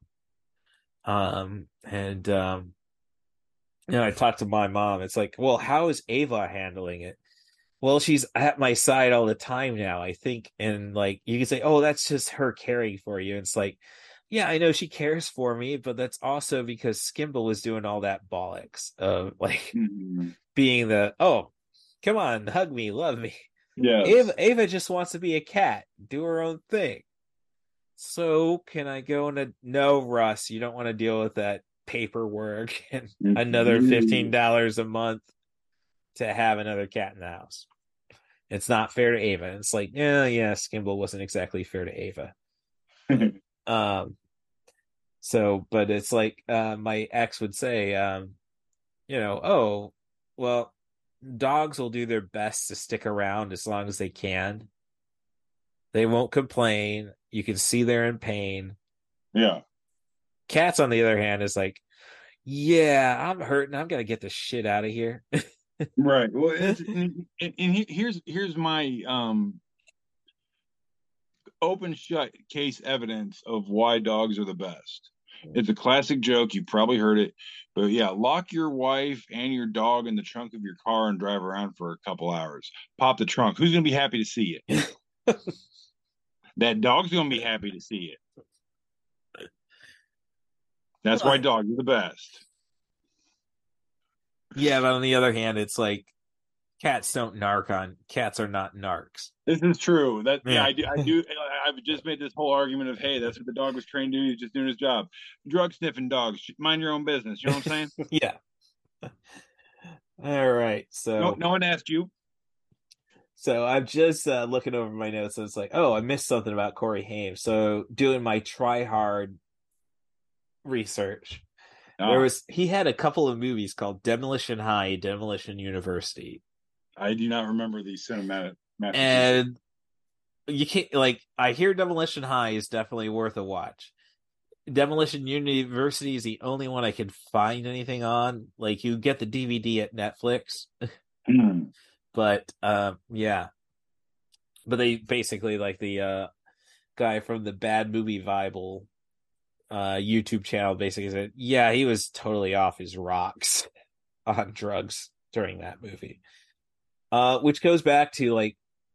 I talked to my mom. It's like, well, how is Ava handling it? Well, she's at my side all the time now, I think. And like, you can say, oh, that's just her caring for you. And it's like, yeah, I know she cares for me, but that's also because Skimble was doing all that bollocks of like being the, oh, come on, hug me, love me. Yeah. Ava just wants to be a cat, do her own thing. So can I go no, Russ, you don't want to deal with that paperwork and another $15 a month to have another cat in the house. It's not fair to Ava. It's like, yeah, Skimble wasn't exactly fair to Ava. But it's like my ex would say, oh, well, dogs will do their best to stick around as long as they can. They won't complain. You can see they're in pain. Yeah. Cats, on the other hand, is like, yeah, I'm hurting. I'm gonna get the shit out of here. Right. Well, here's my open shut case evidence of why dogs are the best. It's a classic joke. You probably heard it, but yeah, lock your wife and your dog in the trunk of your car and drive around for a couple hours. Pop the trunk. Who's gonna be happy to see it? That dog's gonna be happy to see it. That's why dogs are the best. Yeah, but on the other hand, it's like cats don't narc on cats are not narcs. This is true. I do. I've just made this whole argument of, hey, that's what the dog was trained to do. He's just doing his job. Drug sniffing dogs, mind your own business. You know what I'm saying? Yeah. All right. So no one asked you. So I'm just looking over my notes, and it's like, oh, I missed something about Corey Haim. So doing my try hard research, he had a couple of movies called Demolition High, Demolition University. I do not remember the cinematic. And you can't I hear Demolition High is definitely worth a watch. Demolition University is the only one I can find anything on. Like, you get the DVD at Netflix. But yeah. But they basically, like, the guy from the Bad Movie Bible YouTube channel basically said, yeah, he was totally off his rocks on drugs during that movie. Which goes back to, like,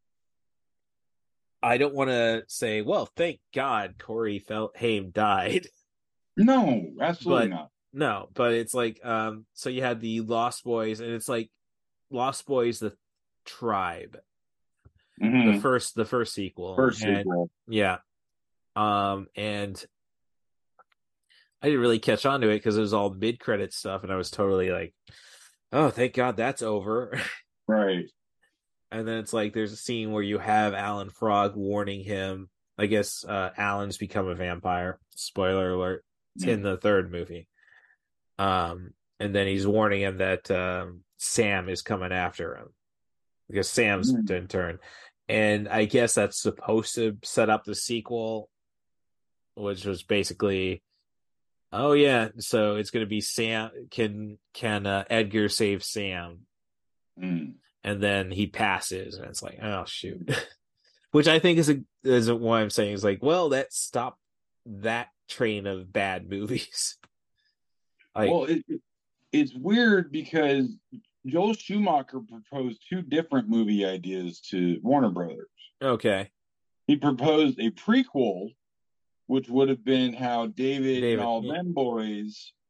I don't want to say, well, thank God Corey Haim died. No, absolutely not. No, but it's like, so you had the Lost Boys, and it's like Lost Boys, the Tribe, the first sequel. Yeah. And I didn't really catch on to it because it was all mid-credit stuff, and I was totally like, oh, thank God that's over. Right. And then it's like there's a scene where you have Alan Frog warning him. I guess Alan's become a vampire. Spoiler alert. It's in the third movie. And then he's warning him that Sam is coming after him because Sam's in turn. And I guess that's supposed to set up the sequel, which was basically, oh yeah, so it's going to be Sam. Can Edgar save Sam? And then he passes, and it's like, oh shoot. Which I think is why I'm saying is like, well, that stopped that train of bad movies. Like, well, it's weird because Joel Schumacher proposed two different movie ideas to Warner Brothers. Okay. He proposed a prequel, which would have been how David and all them boys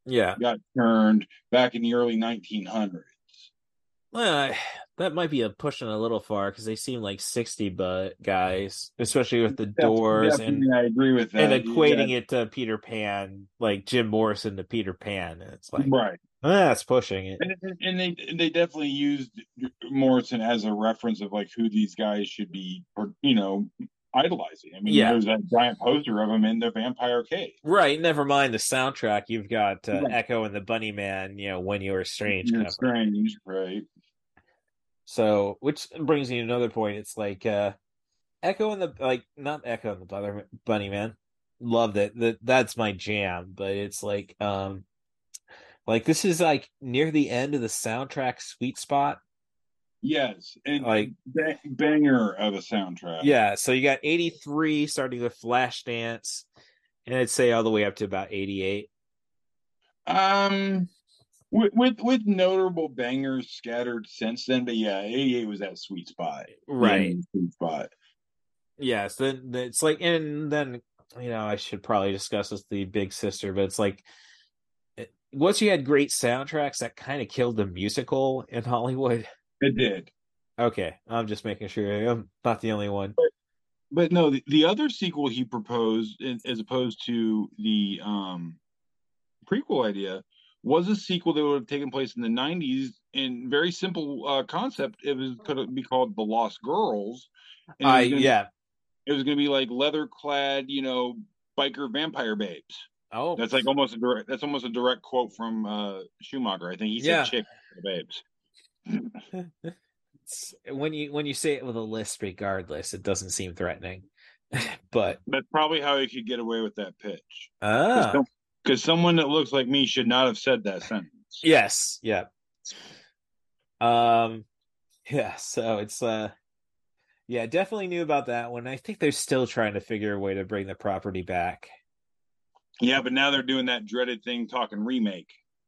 Yeah. got turned back in the early 1900s. Well, that might be a pushing a little far because they seem like 60 but guys, especially with the doors Definitely, I agree with and that. Yeah, equating it to Peter Pan, like Jim Morrison to Peter Pan. And it's like, right. that's pushing it. And they definitely used Morrison as a reference of like who these guys should be, or idolizing. I mean, Yeah. there's that giant poster of him in the Vampire Cave. Right. Never mind the soundtrack. You've got Right. Echo and the Bunnyman, When You Were Strange You're cover. strange, right? So, which brings me to another point. It's like Echo and not Echo and the Bunnyman. Love that. That's my jam. But it's like this is like near the end of the soundtrack sweet spot. Yes, and Like banger of a soundtrack. Yeah, so you got 83 starting with Flashdance, and I'd say all the way up to about 88. With notable bangers scattered since then, but yeah, 88 was that sweet spot. Right. Sweet spot. Yes, then it's like, and then I should probably discuss with the big sister, but it's like once you had great soundtracks, that kind of killed the musical in Hollywood. It did. Okay, I'm just making sure I'm not the only one. But no, the other sequel he proposed, as opposed to the prequel idea, was a sequel that would have taken place in the 90s. In very simple concept, could be called The Lost Girls. And it was going to be like leather clad, biker vampire babes. Oh, that's like almost a direct quote from Schumacher. I think he said chick babes. When you say it with a lisp, regardless, it doesn't seem threatening. But that's probably how he could get away with that pitch. Because someone that looks like me should not have said that sentence. Yes. Yeah. Yeah. So it's definitely knew about that one. I think they're still trying to figure a way to bring the property back. Yeah, but now they're doing that dreaded thing, talking remake.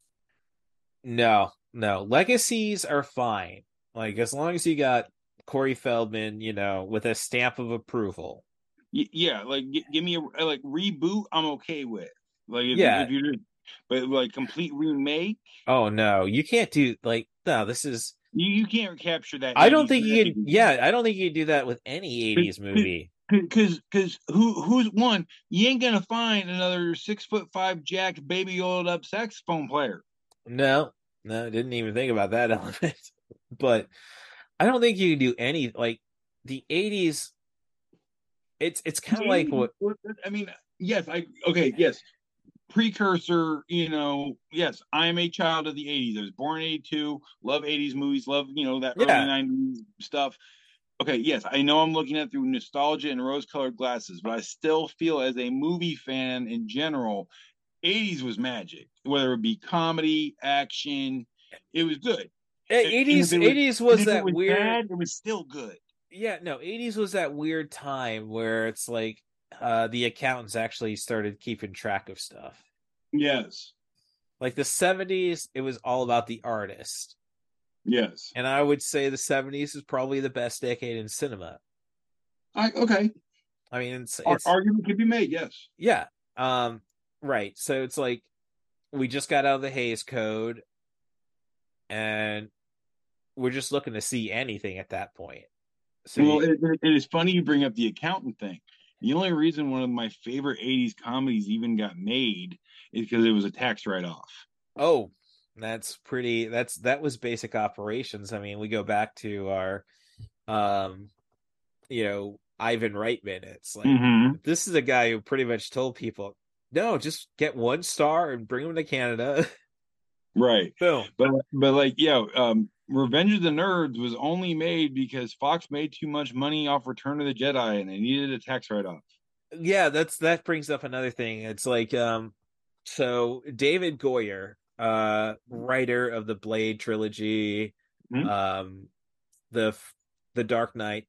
No. Legacies are fine. Like, as long as you got Corey Feldman, with a stamp of approval. Yeah, like give me a reboot. I'm okay with. Like, if you're, but like complete remake. Oh no, you can't do no. This is you can't capture that. I don't think you can. Yeah, I don't think you can do that with any 80s movie. Because who's one? You ain't gonna find another 6'5" jacked baby oiled up saxophone player. No, didn't even think about that element. But I don't think you can do any the 80s. It's kind of like what I mean. Yes, yes. Precursor, yes, I am a child of the 80s. I was born in 82, love 80s movies, love that early 90s stuff. Okay, yes, I know I'm looking at through nostalgia and rose-colored glasses, but I still feel as a movie fan in general, 80s was magic. Whether it be comedy, action, it was good. 80s was that weird. Bad, it was still good. Yeah, no, 80s was that weird time where it's like the accountants actually started keeping track of stuff. Yes. Like the 70s, it was all about the artist. Yes. And I would say the 70s is probably the best decade in cinema. Okay. I mean, it's argument could be made, yes. Yeah. Right. So it's like we just got out of the Hays Code and we're just looking to see anything at that point. So it is funny you bring up the accountant thing. The only reason one of my favorite 80s comedies even got made is because it was a tax write-off. Oh, that was Basic Operations. I mean, we go back to our Ivan Reitman. It's like this is a guy who pretty much told people, no, just get 1 star and bring him to Canada. Right. Boom. But Revenge of the Nerds was only made because Fox made too much money off Return of the Jedi and they needed a tax write-off. Yeah, that brings up another thing. It's like so David Goyer, writer of the Blade trilogy, the Dark Knight,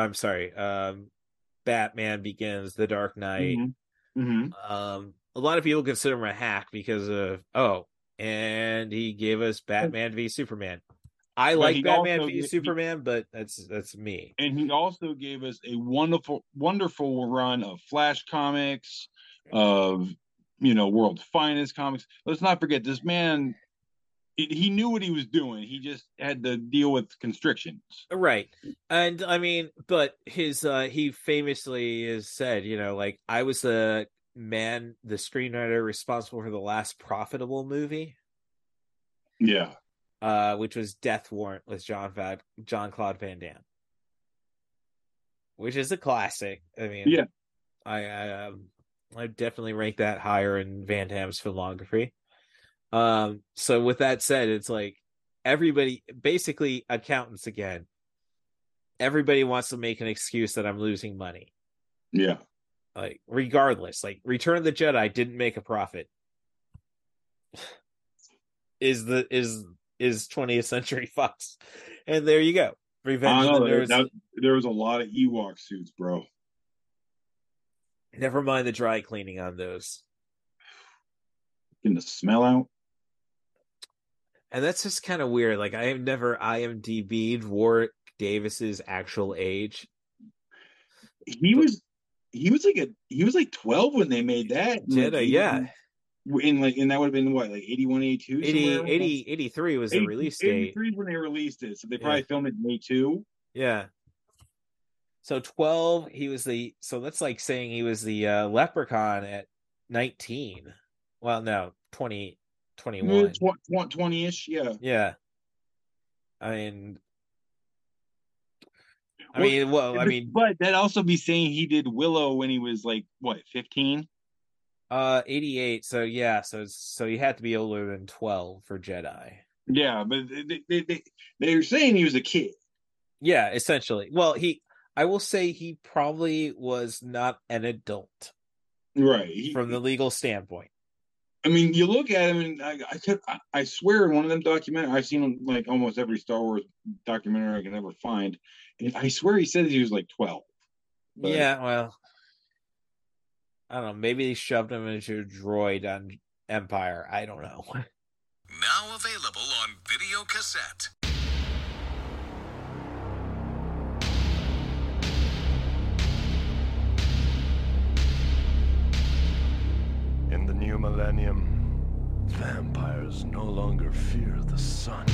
Batman Begins, The Dark Knight. A lot of people consider him a hack because of and he gave us Batman v Superman. I like Batman v Superman, but that's me. And he also gave us a wonderful run of Flash comics, of world's finest comics. Let's not forget this man. He knew what he was doing. He just had to deal with constrictions. Right. And I mean, but his he famously has said, like, I was the screenwriter responsible for the last profitable movie. Yeah. Which was Death Warrant with Jean-Claude Van Damme. Which is a classic. I mean, yeah. I definitely rank that higher in Van Damme's filmography. So with that said, it's like everybody, basically accountants again, everybody wants to make an excuse that I'm losing money. Yeah. Like, regardless, like Return of the Jedi didn't make a profit. Is 20th Century Fox. And there you go. Revenge of the Nerds. There was a lot of Ewok suits, bro. Never mind the dry cleaning on those. Getting the smell out. And that's just kind of weird. Like, I have never IMDb'd Warwick Davis's actual age. He was like 12 when they made that. Jedi, yeah. And that would have been what, like 81, 82? 83 was the release date. 83 is when they released it. So they probably filmed it in 82. Yeah. So 12, so that's like saying he was the Leprechaun at 19. Well, no, 20, 21. 20-ish, yeah. Yeah. I mean, but that'd also be saying he did Willow when he was like what, 15? 88. So yeah, so he had to be older than 12 for Jedi. Yeah, but they're saying he was a kid. Yeah, essentially. Well, I will say he probably was not an adult, right? From the legal standpoint. I mean, you look at him, and I swear, in one of them documentaries, I've seen like almost every Star Wars documentary I can ever find, and I swear he said he was like 12. But... yeah, well, I don't know. Maybe they shoved him into a droid on Empire. I don't know. Now available on video cassette. In the new millennium, vampires no longer fear the sun.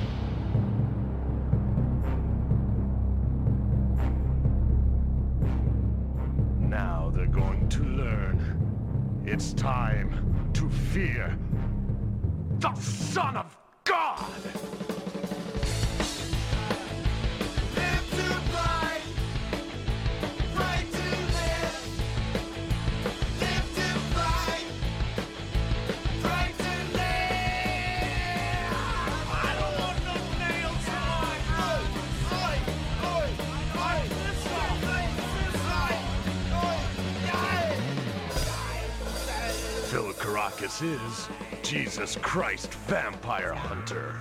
Now they're going to learn. It's time to fear the Son of God! Phil Caracas is Jesus Christ Vampire Hunter.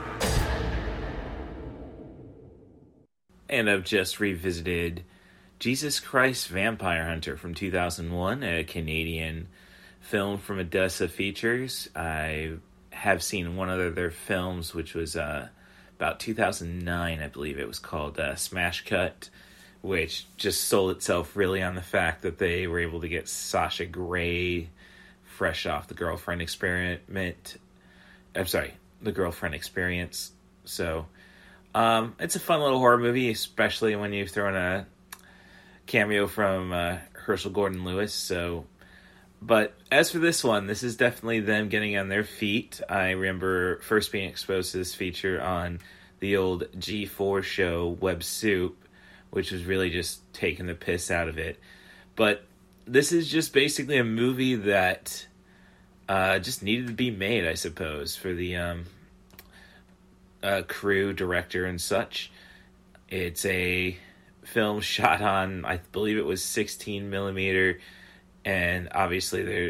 And I've just revisited Jesus Christ Vampire Hunter from 2001, a Canadian film from Odessa Features. I have seen one of their films, which was about 2009, I believe it was called Smash Cut, which just sold itself really on the fact that they were able to get Sasha Grey fresh off the Girlfriend Experience. So it's a fun little horror movie, especially when you throw in a cameo from Herschel Gordon Lewis. So, but as for this one, this is definitely them getting on their feet. I remember first being exposed to this feature on the old G4 show Web Soup, which was really just taking the piss out of it. But this is just basically a movie that just needed to be made, I suppose, for the crew, director, and such. It's a film shot on, I believe it was 16 millimeter, and obviously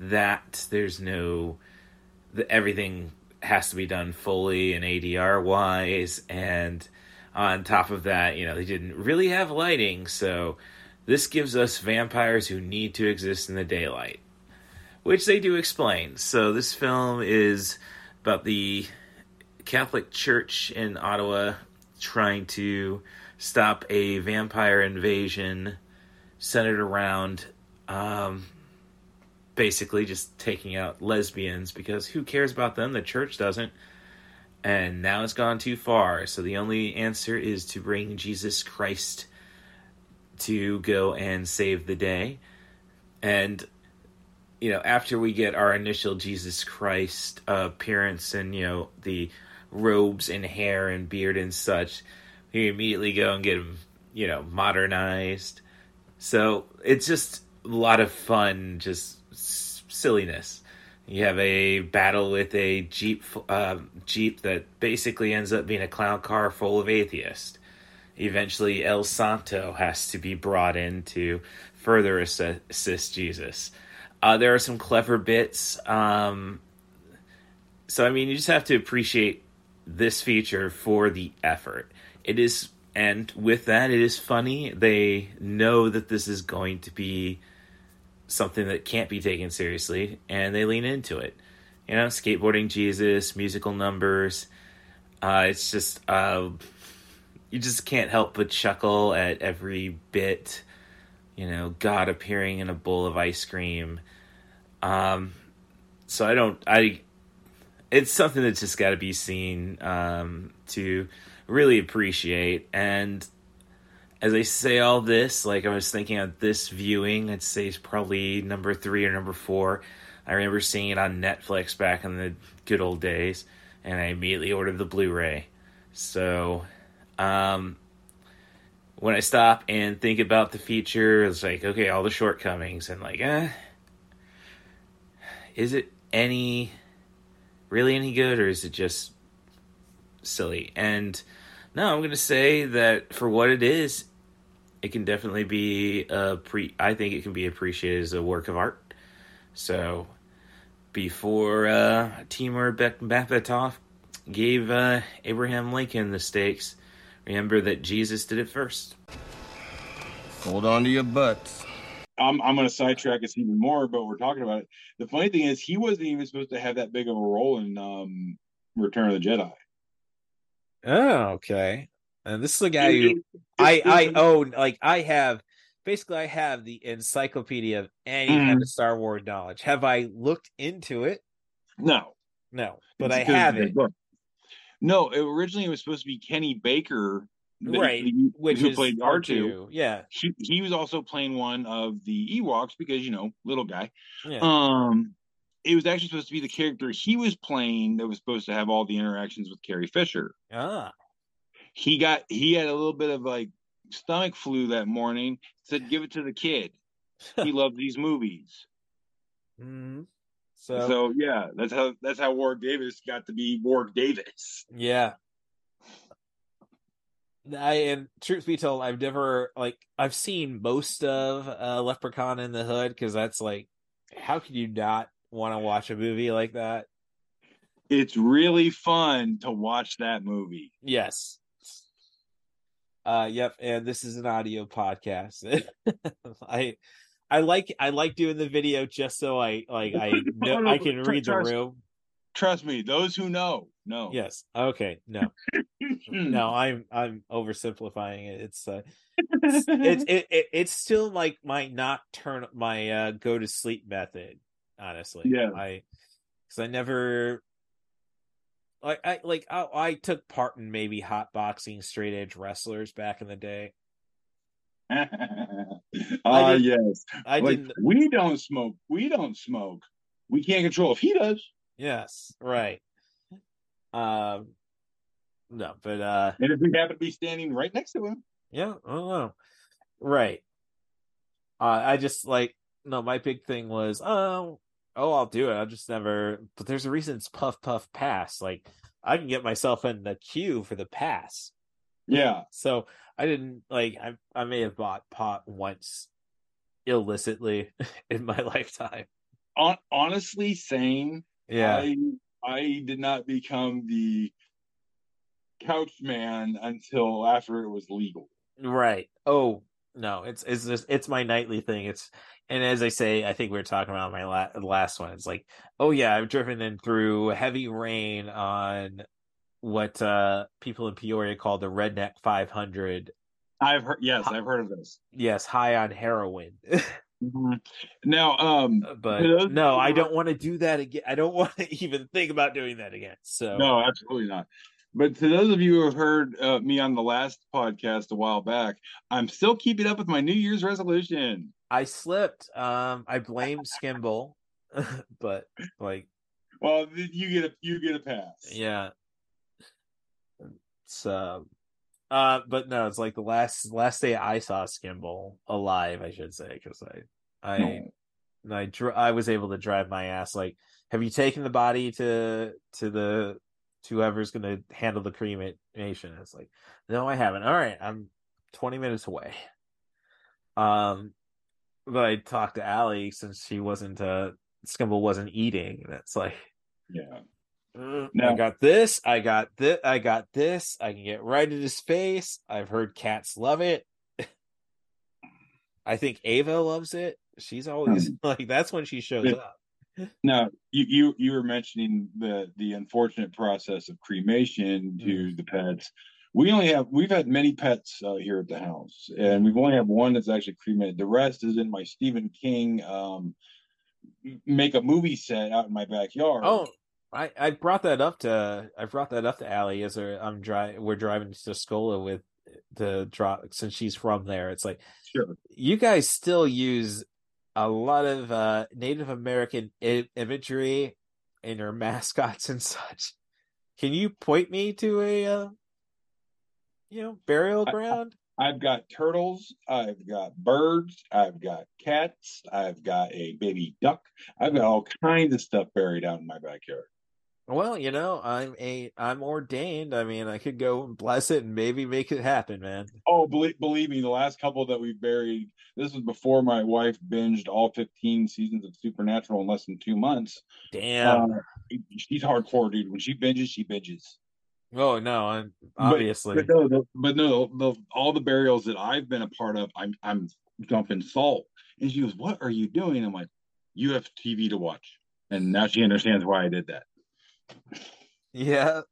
everything has to be done fully and ADR wise, and on top of that, they didn't really have lighting, so this gives us vampires who need to exist in the daylight, which they do explain. So this film is about the Catholic Church in Ottawa trying to stop a vampire invasion centered around basically just taking out lesbians because who cares about them? The church doesn't. And now it's gone too far. So the only answer is to bring Jesus Christ to go and save the day. And, after we get our initial Jesus Christ appearance and, the robes and hair and beard and such, we immediately go and get him, modernized. So it's just a lot of fun, just silliness. You have a battle with a Jeep that basically ends up being a clown car full of atheists. Eventually, El Santo has to be brought in to further assist Jesus. There are some clever bits. You just have to appreciate this feature for the effort. It is, and with that, it is funny. They know that this is going to be something that can't be taken seriously, and they lean into it. Skateboarding Jesus, musical numbers. It's just you just can't help but chuckle at every bit. God appearing in a bowl of ice cream. It's something that's just got to be seen to really appreciate. And as I say all this, I was thinking of this viewing, I'd say it's probably number 3 or number 4. I remember seeing it on Netflix back in the good old days, and I immediately ordered the Blu-ray. So, when I stop and think about the feature, it's okay, all the shortcomings, and is it really any good, or is it just silly? And no, I'm going to say that for what it is, it can definitely be I think it can be appreciated as a work of art. So before Timur Bekmambetov gave Abraham Lincoln the stakes, remember that Jesus did it first. Hold on to your butts. I'm going to sidetrack us even more, but we're talking about it. The funny thing is, he wasn't even supposed to have that big of a role in Return of the Jedi. Oh, okay. And this is a guy who I own. I have the encyclopedia of any kind of Star Wars knowledge. Have I looked into it? No, but I have it. No, originally it was supposed to be Kenny Baker, right? Who played R2. Yeah, he was also playing one of the Ewoks because little guy. Yeah. It was actually supposed to be the character he was playing that was supposed to have all the interactions with Carrie Fisher. He had a little bit of stomach flu that morning. Said, "Give it to the kid. He loves these movies." Mm-hmm. So yeah, that's how Warwick Davis got to be Warwick Davis. Yeah. And truth be told, I've never I've seen most of Leprechaun in the Hood, because that's how could you not want to watch a movie like that? It's really fun to watch that movie. Yes. Yep, and this is an audio podcast. I like doing the video just so I know I can read the room. Trust me, those who know. Yes. Okay. No. No, I'm oversimplifying it. It's still my my go to sleep method, honestly. Yeah. Because I never I took part in maybe hotboxing straight edge wrestlers back in the day. Yes. I didn't. We don't smoke. We can't control if he does. Yes, right. No, but and if we happen to be standing right next to him, yeah, I don't know. Right. I just no. My big thing was, I'll do it. I'll just never. But there's a reason it's puff puff pass. I can get myself in the queue for the pass. Yeah. So I didn't I may have bought pot once illicitly in my lifetime. Honestly, same. Yeah. I did not become the couch man until after it was legal. Right. Oh no, it's my nightly thing. And as I say, I think we were talking about my last one. It's oh yeah, I've driven in through heavy rain on what people in Peoria call the Redneck 500. I've heard of this. Yes, high on heroin. Mhm. Now, But for those of no, you I who don't want to do that again. I don't want to even think about doing that again. So no, absolutely not. But to those of you who have heard me on the last podcast a while back, I'm still keeping up with my New Year's resolution. I slipped. I blame Skimble, but like, Well, you get a pass. yeah. So, but no, it's like the last day I saw Skimble alive, I should say, because I I was able to drive my ass. Like, have you taken the body to whoever's going to handle the cremation? It's like, no, I haven't. All right, I'm 20 minutes away. But I talked to Allie since she wasn't Skimble wasn't eating, and it's like, yeah. I got this. I got this. I got this. I can get right in his face. I've heard cats love it. I think Ava loves it. She's always like, that's when she shows up. Now, you were mentioning the unfortunate process of cremation to the pets. We've had many pets here at the house, and we've only had one that's actually cremated. The rest is in my Stephen King make a movie set out in my backyard. Oh, I brought that up to Allie as we're driving to Scola with the drop since she's from there. It's like, sure, you guys still use a lot of Native American imagery in your mascots and such. Can you point me to a burial ground? I've got turtles, I've got birds, I've got cats, I've got a baby duck, I've got all kinds of stuff buried out in my backyard. Well, I'm ordained. I mean, I could go and bless it and maybe make it happen, man. Oh, believe me, the last couple that we buried, this was before my wife binged all 15 seasons of Supernatural in less than 2 months. Damn. She's hardcore, dude. When she binges, she binges. Oh no, obviously. But no, all the burials that I've been a part of, I'm dumping salt. And she goes, "What are you doing?" I'm like, "You have TV to watch." And now she understands why I did that. Yeah.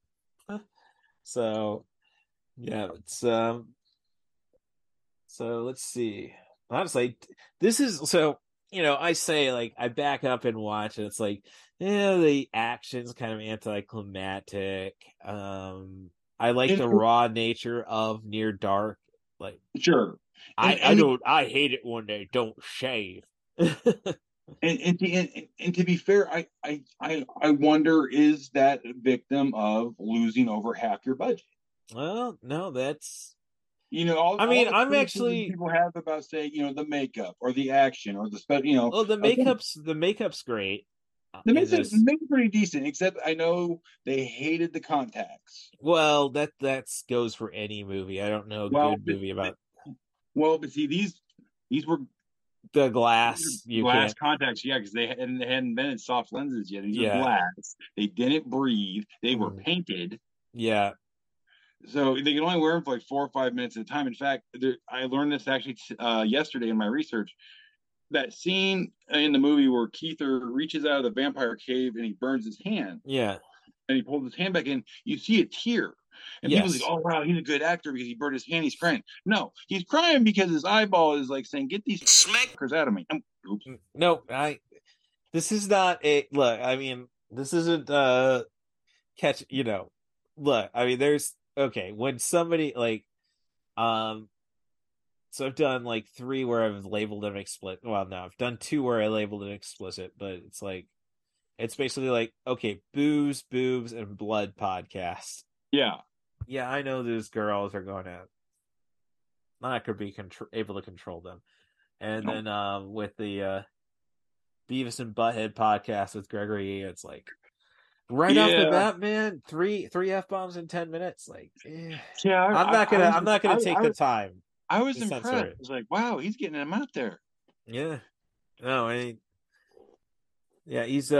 So, yeah, it's so let's see. Honestly, this is so, I say, like, I back up and watch it. It's like, the action's kind of anticlimactic. I like the raw nature of Near Dark. Like, sure. I hate it when they don't shave. And to be fair, I wonder, is that a victim of losing over half your budget? Well, no, that's I'm actually people have about, say, the makeup or the action or the special. Oh, the makeup's great. The makeup's pretty decent, except I know they hated the contacts. Well, that goes for any movie. I don't know a good movie about. Well, but see, these were the glass contacts, yeah, because they hadn't been in soft lenses yet. These are glass. They didn't breathe. They were painted. Yeah. So they can only wear them for like 4 or 5 minutes at a time. In fact, I learned this actually yesterday in my research. That scene in the movie where Keither reaches out of the vampire cave and he burns his hand. Yeah. And he pulls his hand back in. You see a tear. And people think, "Oh, wow, he's a good actor because he burned his hand. He's crying." No, he's crying because his eyeball is like saying, "Get these smackers out of me." Oops. No, this is not a look. I mean, this isn't catch. Look. I mean, there's when somebody like, so I've done like 3 where I've labeled them explicit. Well, no, I've done 2 where I labeled it explicit, but it's like, it's basically like, okay, booze, boobs, and blood podcast. Yeah. Yeah, I know those girls are going to not going to be able to control them. And then with the Beavis and Butthead podcast with Gregory, it's like off the bat, man, 3 F-bombs in 10 minutes. Like, I'm not gonna take the time. I was impressed. I was like, wow, he's getting them out there. Yeah. No, he's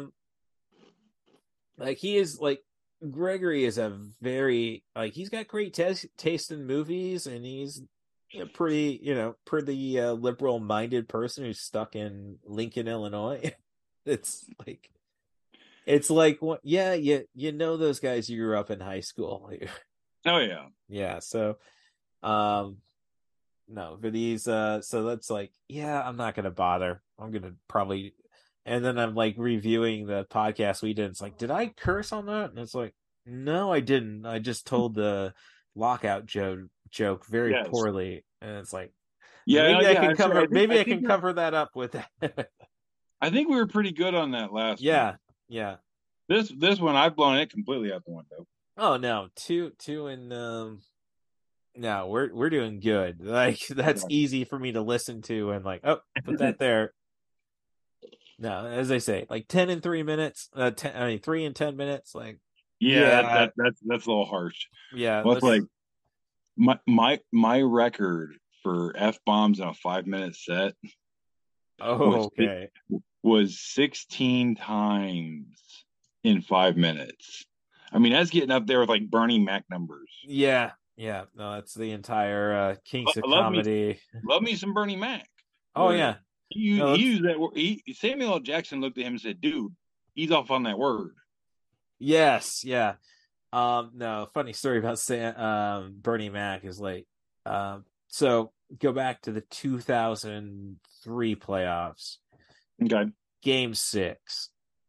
like, he is like, Gregory is a very he's got great taste in movies, and he's pretty liberal minded person who's stuck in Lincoln, Illinois. It's like those guys you grew up in high school. Oh yeah. Yeah. So no, for these, so that's like, yeah, I'm not gonna bother. I'm gonna probably, and then I'm like reviewing the podcast we did. It's like, did I curse on that? And it's like, no, I didn't. I just told the lockout joke very Yes. poorly, and it's like, Yeah, maybe I yeah, can I'm sure. cover. Maybe I think can cover that up with that. I think we were pretty good on that last one. Yeah, yeah. This one I've blown it completely out the window. Oh no, two and no, we're doing good. Like that's easy for me to listen to and like, oh, put that there. No, as I say, like 10 and 3 minutes, 3 and 10 minutes, like yeah. That's a little harsh. Yeah, well, it's like my record for F-bombs in a 5-minute set. Oh, okay. Was 16 times in 5 minutes. I mean, that's getting up there with like Bernie Mac numbers. Yeah. No, that's the entire Kings of Comedy. Love me some Bernie Mac. Oh yeah. He used that word. Samuel L. Jackson looked at him and said, "Dude, he's off on that word." Yes, yeah. No, funny story about Bernie Mac is like, so go back to the 2003 playoffs. Okay. Game 6,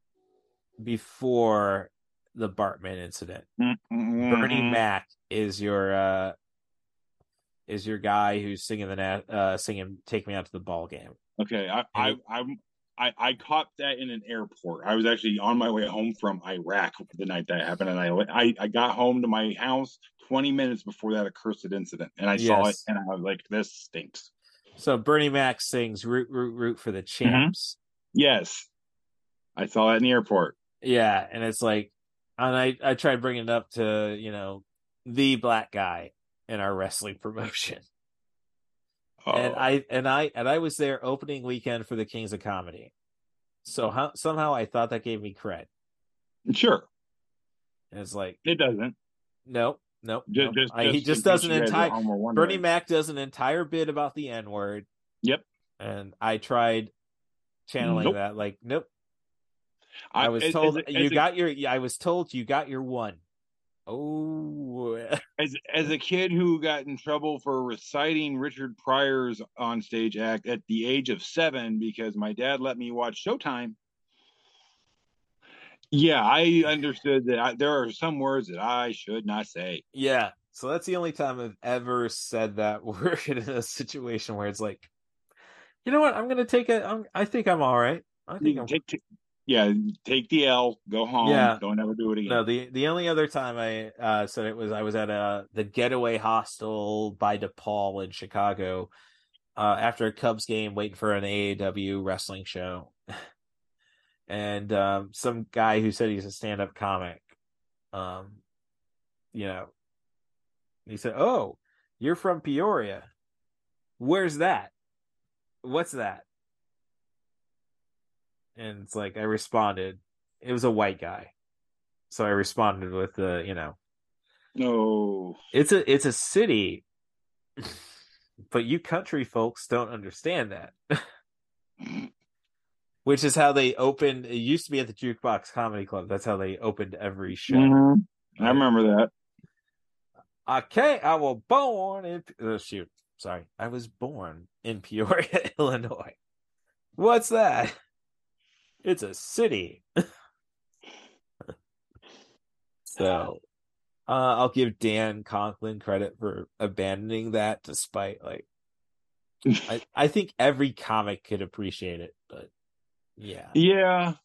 before the Bartman incident. Mm-hmm. Bernie Mac is your guy who's singing "Take Me Out to the Ball Game." Okay, I caught that in an airport. I was actually on my way home from Iraq the night that happened, and I got home to my house 20 minutes before that accursed incident, and I saw it, and I was like, "This stinks." So Bernie Mac sings "Root, Root, Root for the Champs." Mm-hmm. Yes, I saw that in the airport. Yeah, and it's like, and I tried bringing it up to the black guy in our wrestling promotion. Oh. And I was there opening weekend for the Kings of Comedy, so somehow I thought that gave me cred. Sure, and it's like it doesn't. Nope. He just does an entire Bernie Mac does an entire bit about the N-word. Yep. And I tried channeling that. Like, nope. I was told you got your one. Oh, as a kid who got in trouble for reciting Richard Pryor's onstage act at the age of 7 because my dad let me watch Showtime. Yeah, I understood that there are some words that I should not say. Yeah, so that's the only time I've ever said that word in a situation where it's like, you know what, I'm gonna take it. I think I'm all right. I think I'm. Take the L, go home. Yeah. Don't ever do it again. No, the only other time I said it was I was at the Getaway Hostel by DePaul in Chicago after a Cubs game, waiting for an AAW wrestling show, and some guy who said he's a stand-up comic, he said, "Oh, you're from Peoria. Where's that? What's that?" And it's like I responded. It was a white guy, so I responded with no, it's a city, but you country folks don't understand that. Which is how they opened. It used to be at the Jukebox Comedy Club. That's how they opened every show. Mm-hmm. I remember that. I was born in. I was born in Peoria, Illinois. What's that? It's a city. So I'll give Dan Conklin credit for abandoning that, despite I think every comic could appreciate it, but yeah.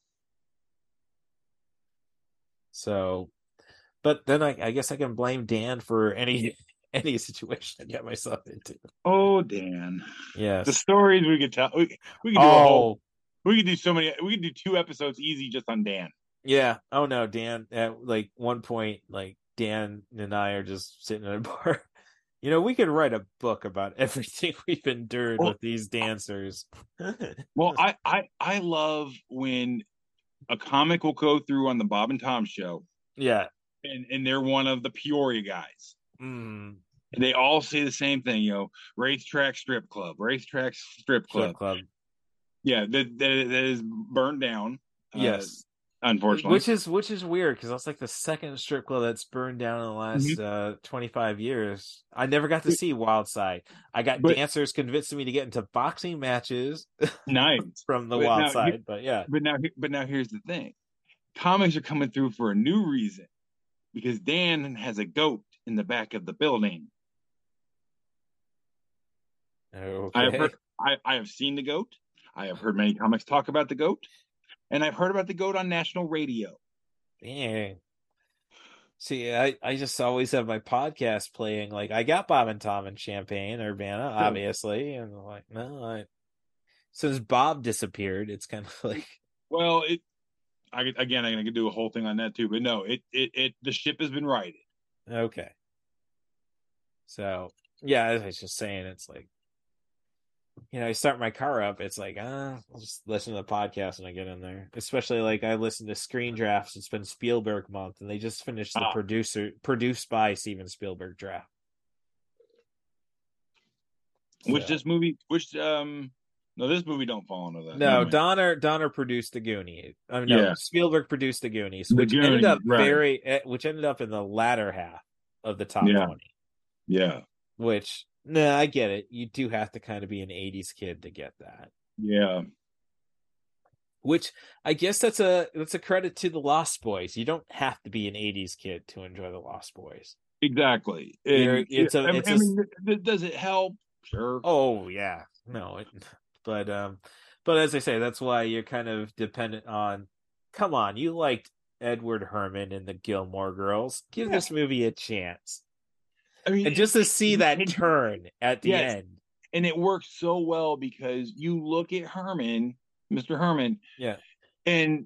So, but then I guess I can blame Dan for any situation I get myself into. Oh, Dan. Yes. The stories we could tell. We could do we could do so many. We could do 2 episodes easy just on Dan. Yeah. Oh no, Dan. At one point, Dan and I are just sitting in a bar. We could write a book about everything we've endured with these dancers. Well, I love when a comic will go through on the Bob and Tom show. Yeah. And they're one of the Peoria guys. Mm. And they all say the same thing, racetrack strip club. Yeah, that is burned down. Yes. unfortunately. Which is weird because that's like the second strip club that's burned down in the last 25 years. I never got to see Wild Side. I got But dancers convincing me to get into boxing matches nice from the but Wild now Side, but yeah. but now here's the thing. Comics are coming through for a new reason because Dan has a goat in the back of the building. Okay. I have seen the goat. I have heard many comics talk about the goat, and I've heard about the goat on national radio. Yeah. See, I just always have my podcast playing. Like, I got Bob and Tom and Champagne, Urbana, obviously, and I'm like, no, since Bob disappeared, it's kind of like, well, I'm gonna do a whole thing on that too, but no, the ship has been righted. Okay. So yeah, as I was just saying, it's like, I start my car up, it's like, I'll just listen to the podcast when I get in there. Especially like I listen to Screen Drafts. It's been Spielberg month, and they just finished the produced by Steven Spielberg draft. Which this movie, no, this movie don't fall into that. No, Donner produced the Goonies. No, Spielberg produced the Goonies, which ended up which ended up in the latter half of the top 20. Yeah. Which, I get it. You do have to kind of be an 80s kid to get that. Yeah. Which I guess that's a credit to the Lost Boys. You don't have to be an 80s kid to enjoy the Lost Boys. Exactly. Does it help? Sure. Oh yeah. No, but as I say, that's why you're kind of dependent on. Come on, you liked Edward Herrmann and the Gilmore Girls. Give this movie a chance. I mean, and just to see that turn at the end, and it works so well because you look at Herman, Mr. Herman, and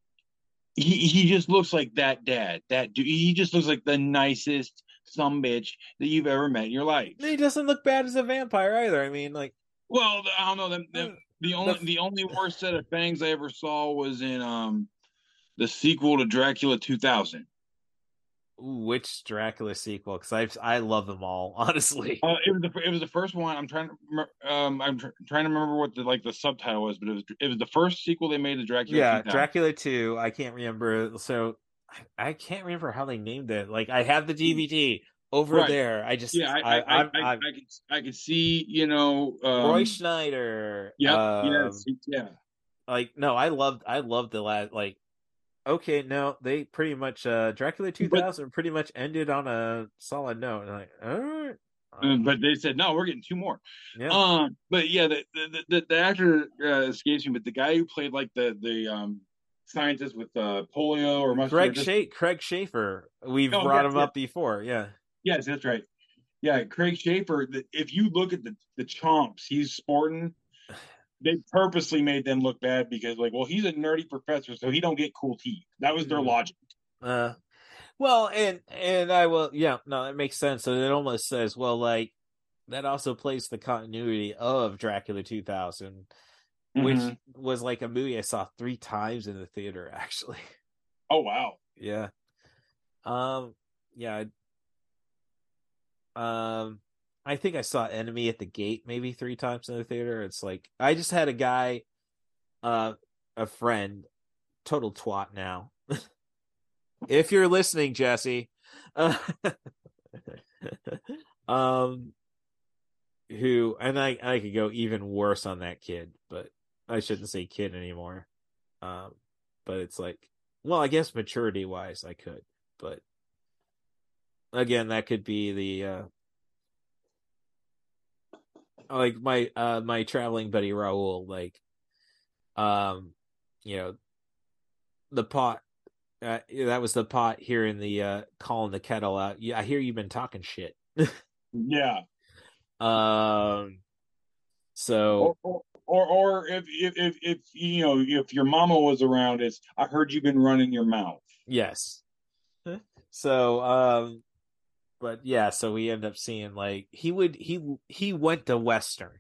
he just looks like that dad. That dude, he just looks like the nicest sumbitch that you've ever met in your life. He doesn't look bad as a vampire either. I mean, like, well, I don't know. The only worst set of fangs I ever saw was in the sequel to Dracula 2000. Which Dracula sequel? Because I love them all, honestly. It was the first one. I'm trying to remember what the subtitle was, but it was the first sequel they made to Dracula. Yeah, 2000. Dracula 2. I can't remember. So I can't remember how they named it. Like, I have the DVD over there. I just I could see Roy Schneider. Yeah. Like, no, I loved the last, like. Okay, no, they pretty much Dracula 2000 pretty much ended on a solid note. And like, all right. But they said no, we're getting 2 more. Yeah. But yeah, the actor escapes me, but the guy who played like the scientist with polio or muscular Craig Schaefer. We've brought him up before. Yeah. Yes, that's right. Yeah, Craig Schaefer. If you look at the chomps he's sporting. They purposely made them look bad because, like, well, he's a nerdy professor, so he don't get cool teeth. That was their logic. Well, and I will, that makes sense. So it almost says, well, like, that also plays the continuity of Dracula 2000, which was like a movie I saw 3 times in the theater, actually. Oh wow! Yeah. I think I saw Enemy at the Gate maybe 3 times in the theater. It's like, I just had a guy, a friend, total twat now. If you're listening, Jesse, who, and I could go even worse on that kid, but I shouldn't say kid anymore. But it's like, well, I guess maturity wise I could, but again, that could be the, like my traveling buddy Raul, like, the pot, that was the pot here in the calling the kettle out. I hear you've been talking shit. Yeah. So or if your mama was around, it's I heard you've been running your mouth. Yes. So but yeah, so we end up seeing, like, he went to Western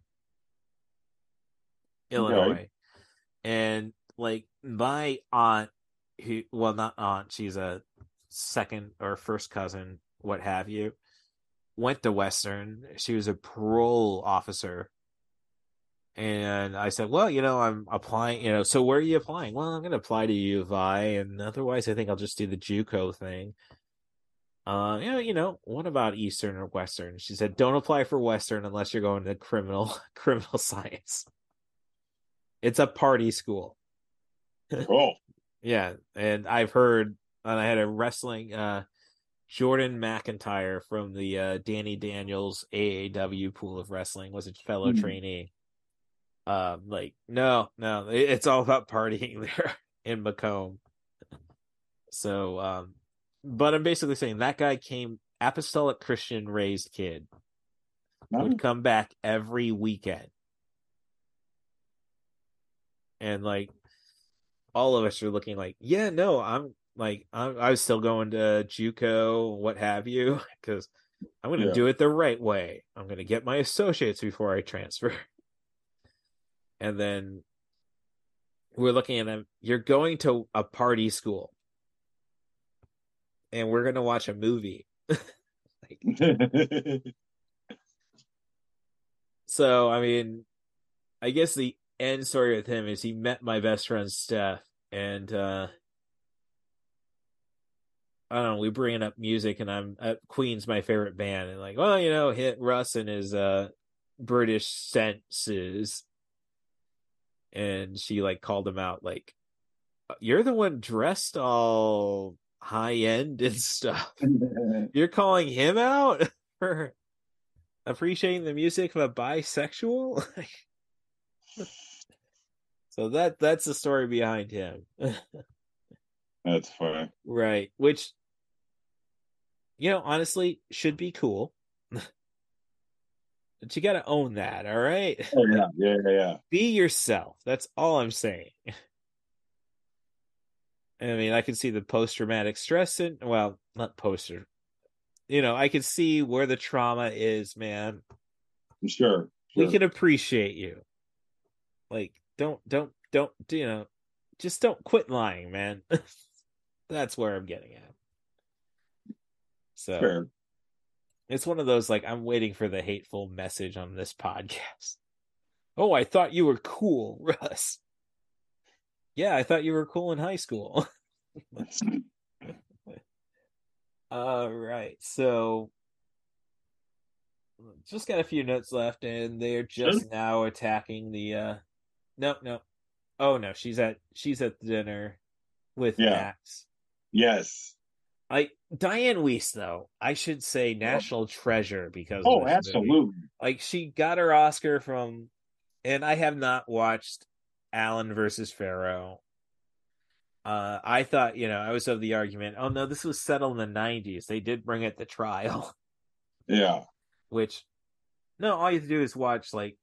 Illinois, and like my aunt, not aunt, she's a second or first cousin, what have you, went to Western. She was a parole officer, And I said, well, I'm applying, so where are you applying? Well, I'm going to apply to U of I, and otherwise I think I'll just do the JUCO thing. What about Eastern or Western? She said, don't apply for Western unless you're going to criminal science. It's a party school. Cool. Yeah, and I've heard, and I had a wrestling, Jordan McIntyre from the Danny Daniels AAW pool of wrestling was a fellow trainee. No, it's all about partying there in Macomb. So, but I'm basically saying that guy came apostolic Christian raised kid would come back every weekend. And like all of us are looking like, yeah, no, I was still going to JUCO, what have you, because I'm going to do it the right way. I'm going to get my associates before I transfer. And then we're looking at them. You're going to a party school, and we're going to watch a movie. So, I mean, I guess the end story with him is he met my best friend Steph, and I don't know, we bring up music, and I'm Queen's my favorite band, and like, well, hit Russ and his British senses. And she like called him out, like, you're the one dressed all high end and stuff. You're calling him out for appreciating the music of a bisexual? So that's the story behind him. That's funny. Right. Which, honestly, should be cool. But you got to own that, all right? Oh, yeah. Be yourself. That's all I'm saying. I mean, I can see the post-traumatic stress not poster. I can see where the trauma is, man. Sure. We can appreciate you. Like, don't, just don't quit lying, man. That's where I'm getting at. So. Fair. It's one of those, like, I'm waiting for the hateful message on this podcast. Oh, I thought you were cool, Russ. Yeah, I thought you were cool in high school. All right, so just got a few notes left, and they're just now attacking the. No. Oh no, she's at dinner with Max. Yes. Diane Weiss, though, I should say national treasure because absolutely movie. Like, she got her Oscar from, and I have not watched Allen versus Farrow. I thought, I was of the argument, oh no, this was settled in the 90s. They did bring it to trial. Yeah. Which, no, all you have to do is watch, like,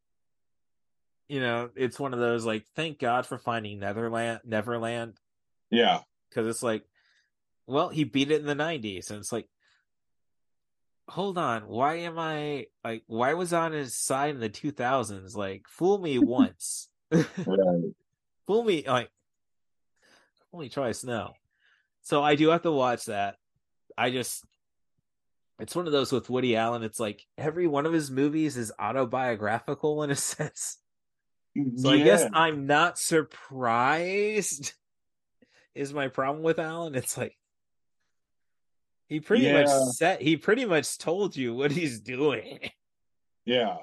it's one of those, like, thank God for finding Neverland. Yeah. Because it's like, well, he beat it in the 90s, and it's like, hold on, why was I on his side in the 2000s? Like, fool me once. Right. Fool me twice, no. So I do have to watch that. It's one of those with Woody Allen, it's like, every one of his movies is autobiographical in a sense. So I guess I'm not surprised is my problem with Allen. It's like, he pretty much told you what he's doing. Yeah.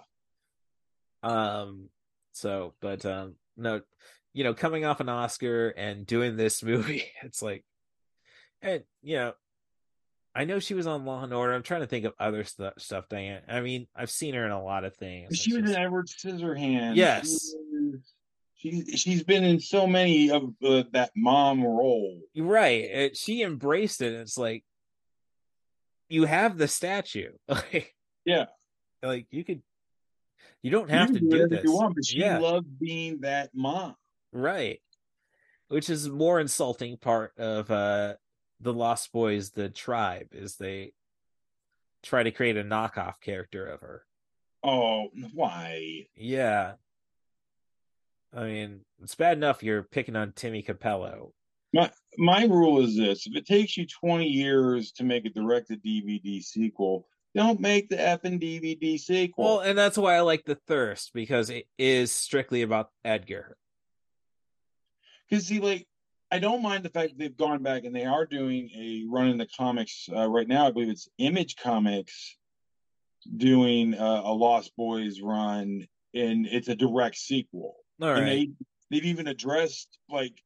So, but no, coming off an Oscar and doing this movie, it's like, and I know she was on Law and Order. I'm trying to think of other stuff. Diane. I mean, I've seen her in a lot of things. She was in Edward Scissorhands. Yes. She's been in so many of that mom role. Right. She embraced it. It's like, you have the statue. Yeah. Like, you don't have to do this. You want, but she loved being that mom. Right. Which is more insulting part of the Lost Boys, the tribe, is they try to create a knockoff character of her. Oh, why? Yeah. I mean, it's bad enough you're picking on Timmy Capello. My rule is this: if it takes you 20 years to make a direct-to-DVD sequel, Don't make the effing DVD sequel. Well, and that's why I like The Thirst, because it is strictly about Edgar. Because see, like, I don't mind the fact that they've gone back and they are doing a run in the comics right now. I believe it's Image Comics doing a Lost Boys run, and it's a direct sequel. All right. And they've even addressed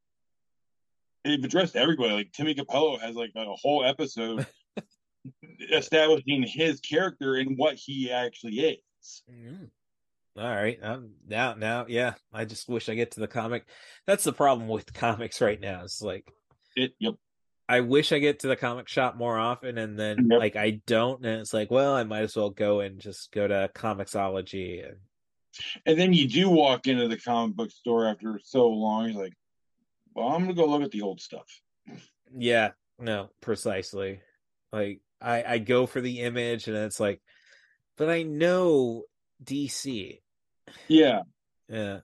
everybody. Like Timmy Capello has like a whole episode establishing his character and what he actually is. All right. Now, yeah. I just wish I get to the comic. That's the problem with comics right now. It's like, Yep. I wish I get to the comic shop more often, and then like I don't, and it's like, well, I might as well go and just go to Comixology. And then you do walk into the comic book store after so long. You're like, well, I'm gonna go look at the old stuff. Yeah, no, precisely. Like I go for the Image, and it's like, but I know DC. Yeah. Yeah.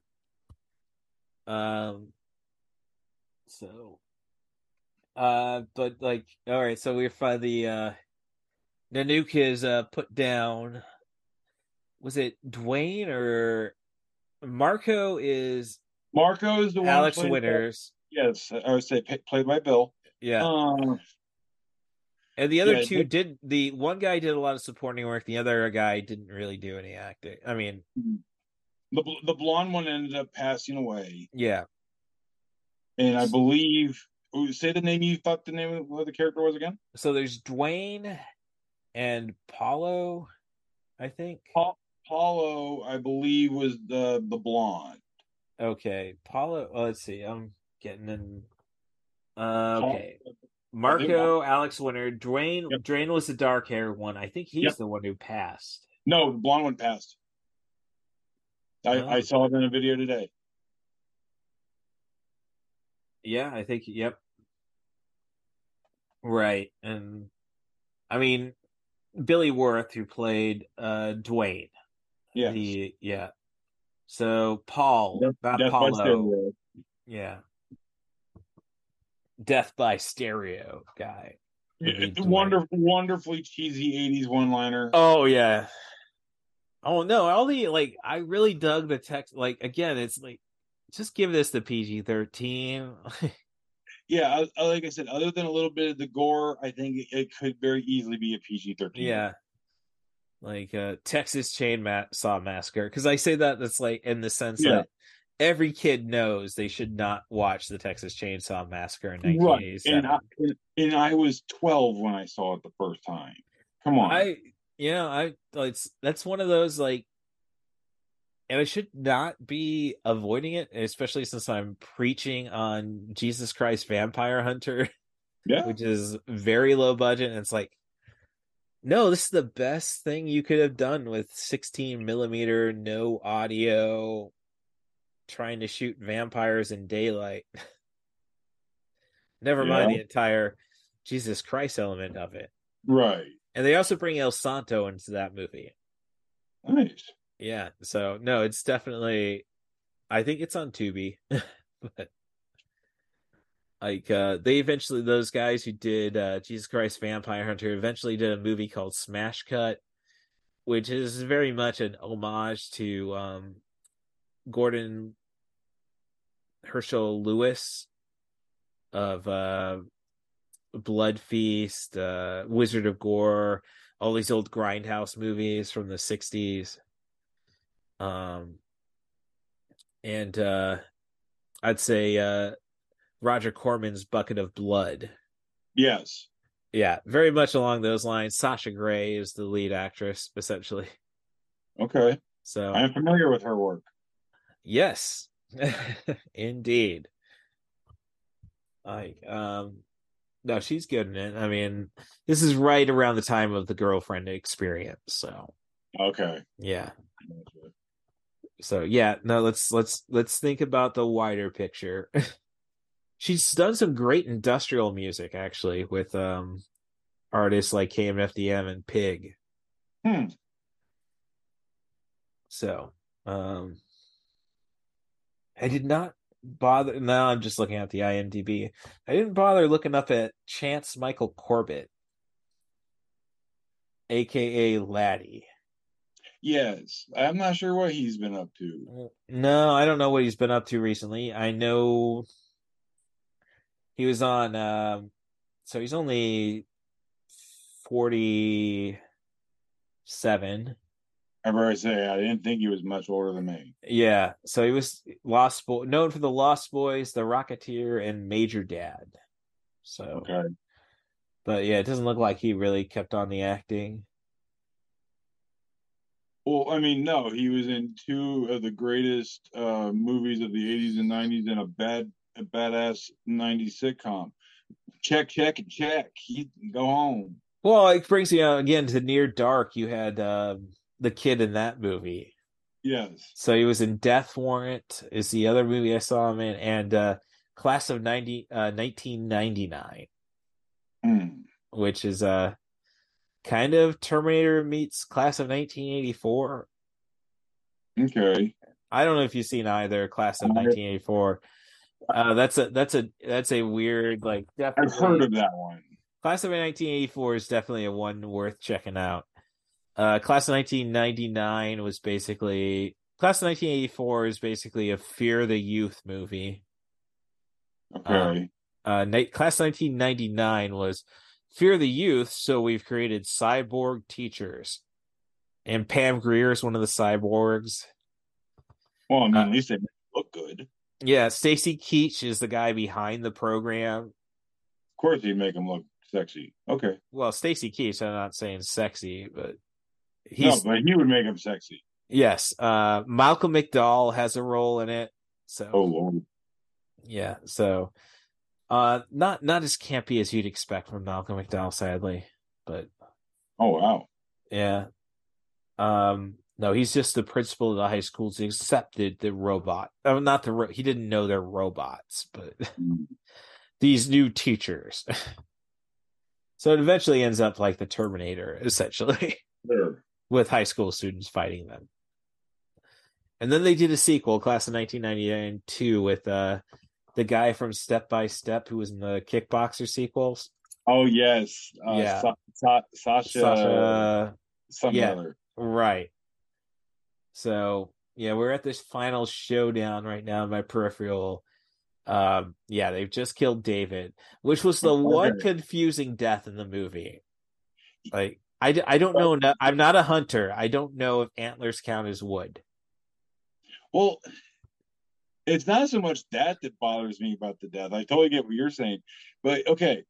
So but like, all right, so we find the Nanook is put down. Was it Dwayne or Marco? Is Marco is the one Alex Winters? Yes, I would say played by Bill. Yeah. And the other two did. The one guy did a lot of supporting work. The other guy didn't really do any acting. I mean, the blonde one ended up passing away. Yeah. And I believe, say the name you thought the name of what the character was again. So there's Dwayne and Paulo, I think. Paulo, I believe, was the blonde. Okay, Paulo. Let's see. I'm getting in. Okay. Marco, Alex Winter, Dwayne. Yep. Dwayne was the dark hair one. I think he's the one who passed. No, the blonde one passed. I saw it in a video today. Yeah, I think. Yep. Right, and I mean Billy Worth, who played Dwayne. Yeah. So Paul, not Paulo. Yeah. Death by Stereo guy. Wonderfully cheesy 80s one-liner. Oh yeah. Oh no, all the like I really dug the text. Like again, it's like just give this the PG-13. Yeah, like I said, other than a little bit of the gore, I think it could very easily be a PG-13. Yeah. Like Texas Chainsaw Massacre, because I say that's like in the sense that every kid knows they should not watch the Texas Chainsaw Massacre in 1987. Right. And I was 12 when I saw it the first time. Come on. That's one of those like, and I should not be avoiding it, especially since I'm preaching on Jesus Christ Vampire Hunter, which is very low budget, and it's like, no, this is the best thing you could have done with 16 millimeter, no audio, trying to shoot vampires in daylight. Never mind the entire Jesus Christ element of it. Right. And they also bring El Santo into that movie. Nice. Yeah. So, no, it's definitely, I think it's on Tubi. But like those guys who did Jesus Christ Vampire Hunter eventually did a movie called Smash Cut, which is very much an homage to Gordon Herschel Lewis of Blood Feast, Wizard of Gore, all these old Grindhouse movies from the 60s. And I'd say Roger Corman's Bucket of Blood. Yes. Yeah, very much along those lines. Sasha Grey is the lead actress, essentially. Okay. So I'm familiar with her work. Yes. Indeed. Like, no, she's good in it. I mean, this is right around the time of the Girlfriend Experience, so. Okay. Yeah. So yeah, no, let's think about the wider picture. She's done some great industrial music, actually, with artists like KMFDM and Pig. So, I did not bother. Now I'm just looking at the IMDb. I didn't bother looking up at Chance Michael Corbett, aka Laddie. Yes, I'm not sure what he's been up to. No, I don't know what he's been up to recently. I know he was on. So he's only 47. I better say, I didn't think he was much older than me. Yeah, so he was known for the Lost Boys, the Rocketeer, and Major Dad. So, okay, but yeah, it doesn't look like he really kept on the acting. Well, I mean, no, he was in two of the greatest movies of the 80s and 90s and a badass 90s sitcom. Check, and check. He go home. Well, it brings you again to Near Dark. You had the kid in that movie. Yes. So he was in Death Warrant is the other movie I saw him in, and Class of 1999, which is kind of Terminator meets Class of 1984. Okay. I don't know if you've seen either Class of 1984. That's a weird, like, definitely. I've heard of that one. Class of 1984 is definitely a one worth checking out. Class of 1999 was basically Class of 1984 is basically a Fear the Youth movie. Okay. Class of 1999 was Fear the Youth, so we've created cyborg teachers. And Pam Grier is one of the cyborgs. Well, I mean, at least they look good. Yeah, Stacy Keach is the guy behind the program. Of course, he'd make him look sexy. Okay. Well, Stacy Keach, I'm not saying sexy, but he would make him sexy. Yes. Malcolm McDowell has a role in it. So. Oh Lord. Yeah. So. Not as campy as you'd expect from Malcolm McDowell, sadly, but. Oh wow. Yeah. No, he's just the principal of the high school. He accepted the robot. He didn't know they're robots, but these new teachers. So it eventually ends up like the Terminator, essentially, with high school students fighting them. And then they did a sequel, Class of 1992, with the guy from Step by Step who was in the Kickboxer sequels. Oh yes, yeah, Sasha. Yeah, right. So yeah, we're at this final showdown right now in my peripheral. Yeah, they've just killed David, which was the one confusing death in the movie. Like, I don't know. I'm not a hunter. I don't know if antlers count as wood. Well, it's not so much that bothers me about the death. I totally get what you're saying, but okay,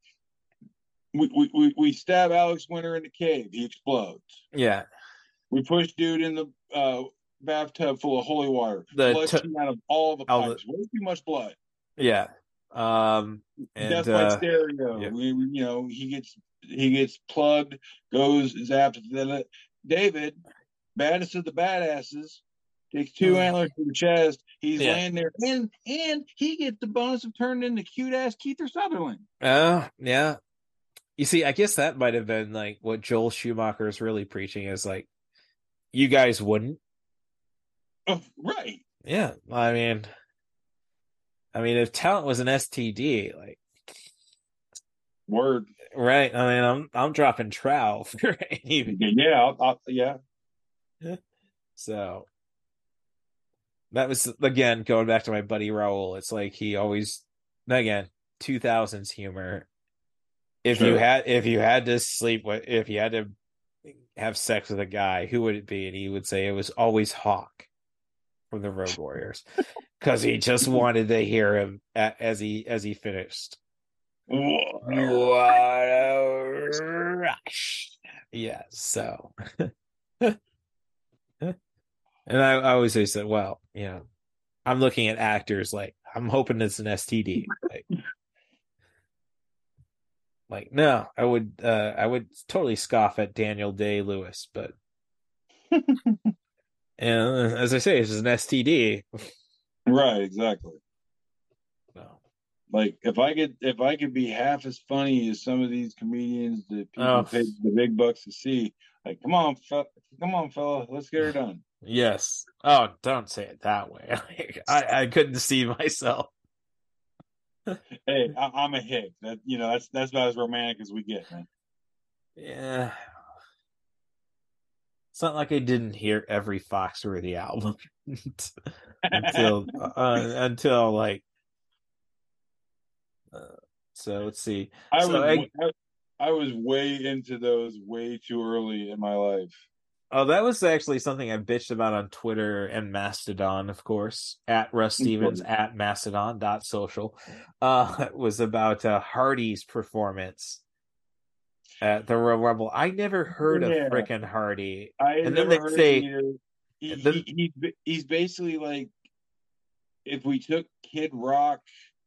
we stab Alex Winter in the cave. He explodes. Yeah. We push dude in the bathtub full of holy water. Blood came out of all the pipes. Way too much blood. Yeah. And Death by stereo. Yeah. He gets plugged, goes zapped. David, baddest of the badasses, takes two antlers to the chest. He's laying there, and he gets the bonus of turning into cute ass Kiefer Sutherland. Yeah. You see, I guess that might have been like what Joel Schumacher is really preaching is like, you guys wouldn't. Oh, right. Yeah. I mean, if talent was an STD, like, word, right? I mean, I'm dropping trowel for anything. Yeah, yeah. So that was, again, going back to my buddy Raul. It's like he always, again, 2000s humor. If you had to have sex with a guy, who would it be? And he would say it was always Hawk from the Road Warriors, because he just wanted to hear him as he finished. What a rush! Yeah. So, and I always say, well, I'm looking at actors like I'm hoping it's an STD. Like, no, I would totally scoff at Daniel Day-Lewis, but and as I say, it's an STD. Right, exactly. No. Like if I could be half as funny as some of these comedians that people pay the big bucks to see, like, come on, fella, let's get her done. Yes. Oh, don't say it that way. I couldn't see myself. Hey, I'm a hick. That's about as romantic as we get, man. Yeah. It's not like I didn't hear every Foxworthy album until like. So let's see. I was way into those way too early in my life. Oh, that was actually something I bitched about on Twitter and Mastodon, of course, at Russ Stevens at mastodon.social. It was about Hardy's performance at the Royal Rumble. I never heard of frickin' Hardy. And then they say he's basically like if we took Kid Rock,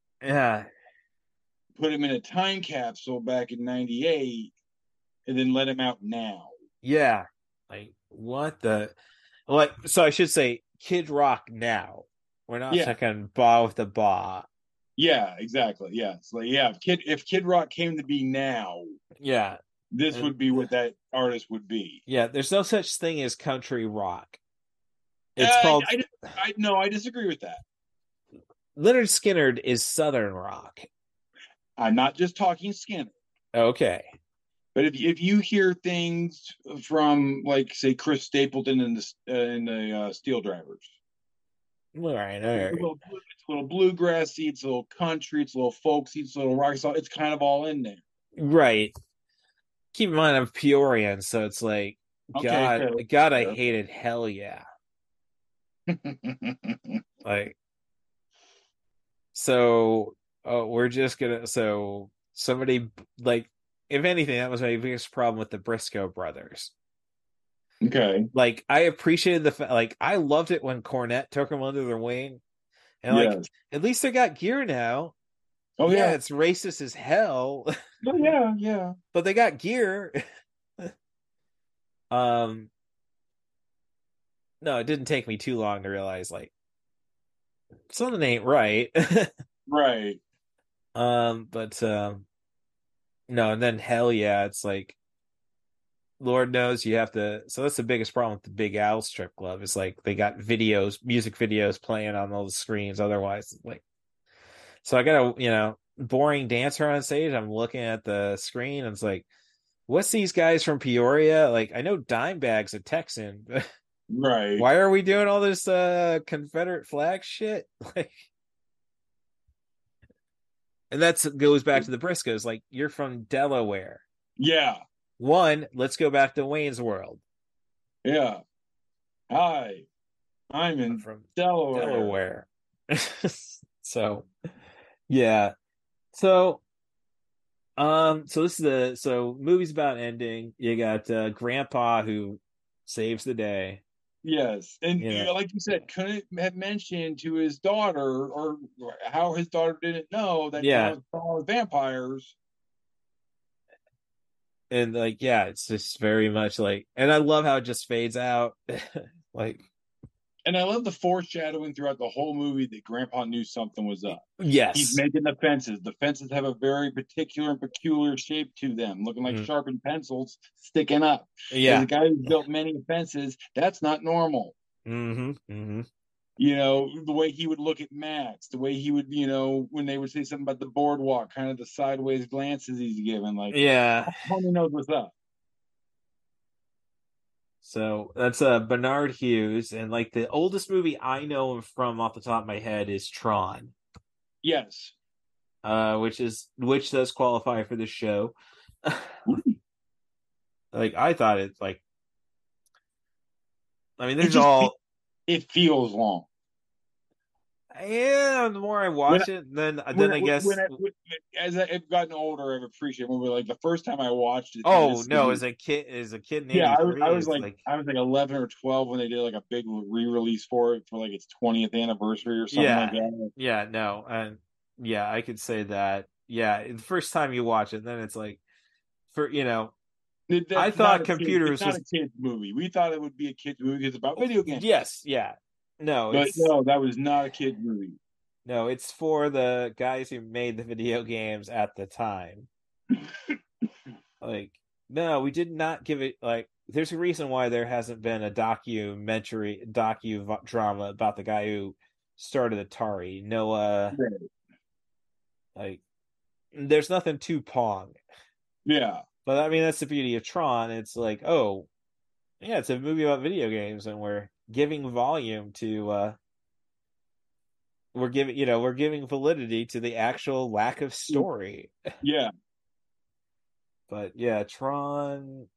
put him in a time capsule back in '98, and then let him out now. Yeah. Like what the like so I should say Kid Rock now. We're not talking Ba with the Ba. Yeah, exactly. Yes. Like if Kid Rock came to be now, this would be what that artist would be. Yeah, there's no such thing as country rock. It's called I disagree with that. Lynyrd Skynyrd is southern rock. I'm not just talking Skynyrd. Okay. But if you hear things from like say Chris Stapleton in the Steel Drivers, all right. It's a little bluegrassy, it's a little country, it's a little folksy, it's a little rock. It's kind of all in there, right? Keep in mind I'm Peorian, so it's like God, I hated Hell Yeah. Like, so we're just gonna somebody like. If anything, that was my biggest problem with the Briscoe brothers. Okay. Like, I appreciated I loved it when Cornette took them under their wing. And, at least they got gear now. Oh, yeah. It's racist as hell. Oh, yeah. But they got gear. No, it didn't take me too long to realize, like, something ain't right. Right. No, and then Hell Yeah, it's like, Lord knows you have to. So that's the biggest problem with the Big Al strip club. It's like they got music videos playing on all the screens. Otherwise, like, so I got a boring dancer on stage. I'm looking at the screen and it's like, what's these guys from Peoria? Like, I know Dimebag's a Texan. Right. Why are we doing all this Confederate flag shit? Like. And that goes back to the Briscoes. Like, you're from Delaware. Yeah. Let's go back to Wayne's World. Yeah. Hi. I'm from Delaware. So, yeah. So this is movie's about ending. You got Grandpa who saves the day. Yes, and like you said, couldn't have mentioned to his daughter or how his daughter didn't know that John was vampires. And like, it's just very much like, and I love how it just fades out. Like, and I love the foreshadowing throughout the whole movie that Grandpa knew something was up. Yes, he's making the fences. The fences have a very particular and peculiar shape to them, looking like sharpened pencils sticking up. Yeah, the guy who built many fences, that's not normal. Mm-hmm. The way he would look at Max, the way he would, when they would say something about the boardwalk, kind of the sideways glances he's given, like, homie knows what's up. So that's Bernard Hughes, and like the oldest movie I know him from off the top of my head is Tron. Yes. Which does qualify for the show. Like, I thought it's like, I mean, it feels long. Yeah, the more I watch it, then I guess as I've gotten older, I've appreciated when the first time I watched it. As a kid in '83, I was like 11 or 12 when they did like a big re-release for it for like its 20th anniversary or something like that. Yeah, no, and I could say that. Yeah, the first time you watch it, then it's like, I thought computers was not a kid's movie. We thought it would be a kid's movie because it's about video games. Yes, yeah. No, that was not a kid's movie. No, it's for the guys who made the video games at the time. Like, no, we did not give it, like, there's a reason why there hasn't been a docudrama about the guy who started Atari. Noah, like, there's nothing to Pong. Yeah. But I mean, that's the beauty of Tron. It's like, Yeah, it's a movie about video games, and we're giving volume to we're giving validity to the actual lack of story. Yeah. But yeah, Tron.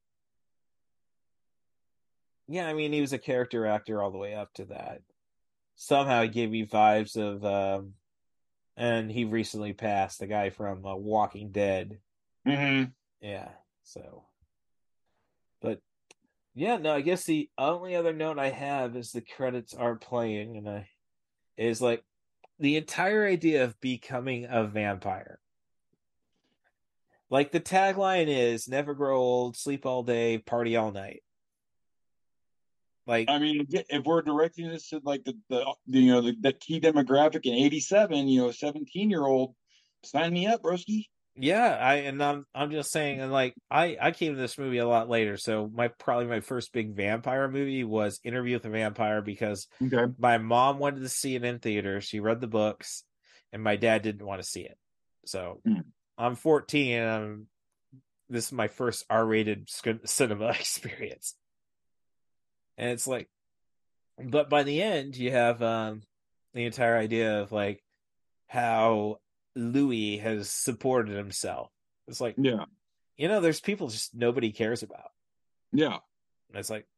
Yeah, I mean, he was a character actor all the way up to that. Somehow he gave me vibes of, and he recently passed, the guy from Walking Dead. Mm-hmm. Yeah, so. But yeah, no, I guess the only other note I have is the credits are playing, and is like the entire idea of becoming a vampire. Like the tagline is never grow old, sleep all day, party all night. Like, I mean, if we're directing this to like the key demographic in '87, 17-year-old, sign me up, broski. yeah, I'm just saying, and like I came to this movie a lot later, so probably my first big vampire movie was Interview with a Vampire, because Okay. my mom wanted to see it in theater. She read the books, and my dad didn't want to see it. So I'm 14, and this is my first R-rated cinema experience, and it's like, but by the end, you have the entire idea of like how Louis has supported himself. It's like, Yeah. there's people just nobody cares about. Yeah. And it's like,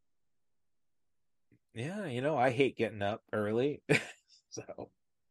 yeah, I hate getting up early. So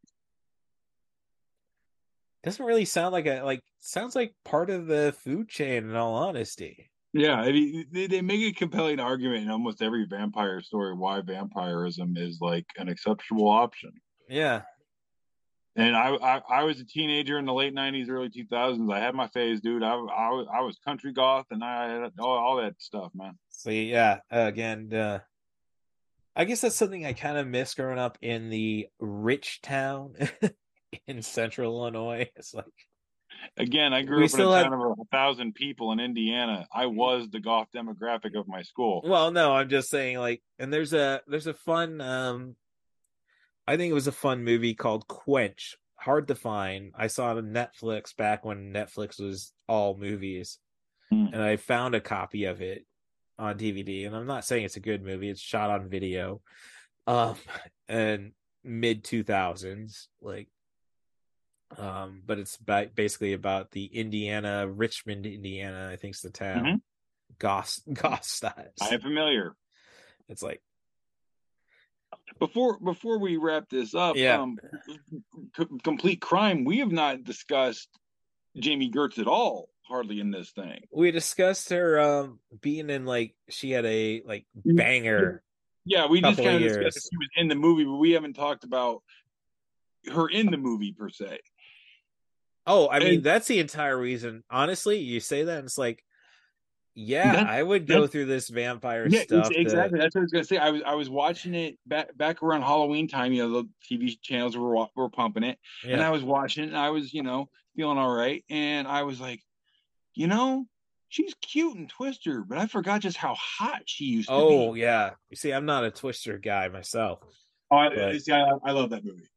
doesn't really sound like sounds like part of the food chain, in all honesty. Yeah, I mean, they make a compelling argument in almost every vampire story why vampirism is like an acceptable option. Yeah. And I was a teenager in the late '90s, early 2000s. I had my phase, dude. I was country goth, and I had all that stuff, man. See, yeah, again, I guess that's something I kind of miss growing up in the rich town in central Illinois. It's like, again, I grew up in a town of 1,000 people in Indiana. I was the goth demographic of my school. Well, no, I'm just saying, like, and there's a fun I think it was a fun movie called Quench. Hard to find. I saw it on Netflix back when Netflix was all movies. And I found a copy of it on DVD. And I'm not saying it's a good movie. It's shot on video. And mid 2000s, like, but it's basically about the Richmond, Indiana, I think's the town. Goth styles. I am familiar. It's like, before we wrap this up, yeah. Complete Crime, we have not discussed Jamie Gertz at all, hardly in this thing. We discussed her being in, like, she had a like banger. Yeah, we just kind of discussed that she was in the movie, but we haven't talked about her in the movie per se. Oh, I mean, that's the entire reason. Honestly, you say that, and it's like, yeah, I would go through this vampire stuff. Exactly. That's what I was gonna say. I was watching it back around Halloween time. The TV channels were pumping it, and I was watching it, and I was feeling all right, and I was like, she's cute in Twister, but I forgot just how hot she used to be. Oh yeah, you see, I'm not a Twister guy myself. Oh, I love that movie.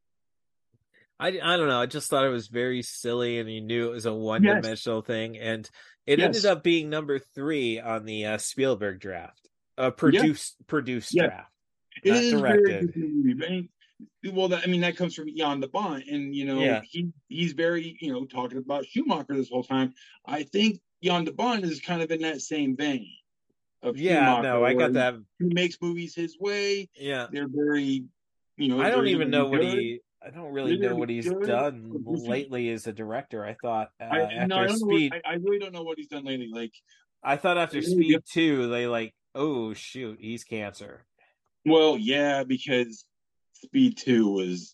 I don't know. I just thought it was very silly, and you knew it was a one-dimensional thing, and it ended up being number 3 on the Spielberg draft, produced draft, not directed. Well, that comes from Jan de Bont, and he's very talking about Schumacher this whole time. I think Jan de Bont is kind of in that same vein of Schumacher. No, I got that. He makes movies his way. Yeah, they're very, I don't even know what I don't really know what he's done lately as a director. I thought after Speed, I really don't know what he's done lately. Like, I thought after Speed 2, they like, oh shoot, he's cancer. Well, yeah, because Speed 2 was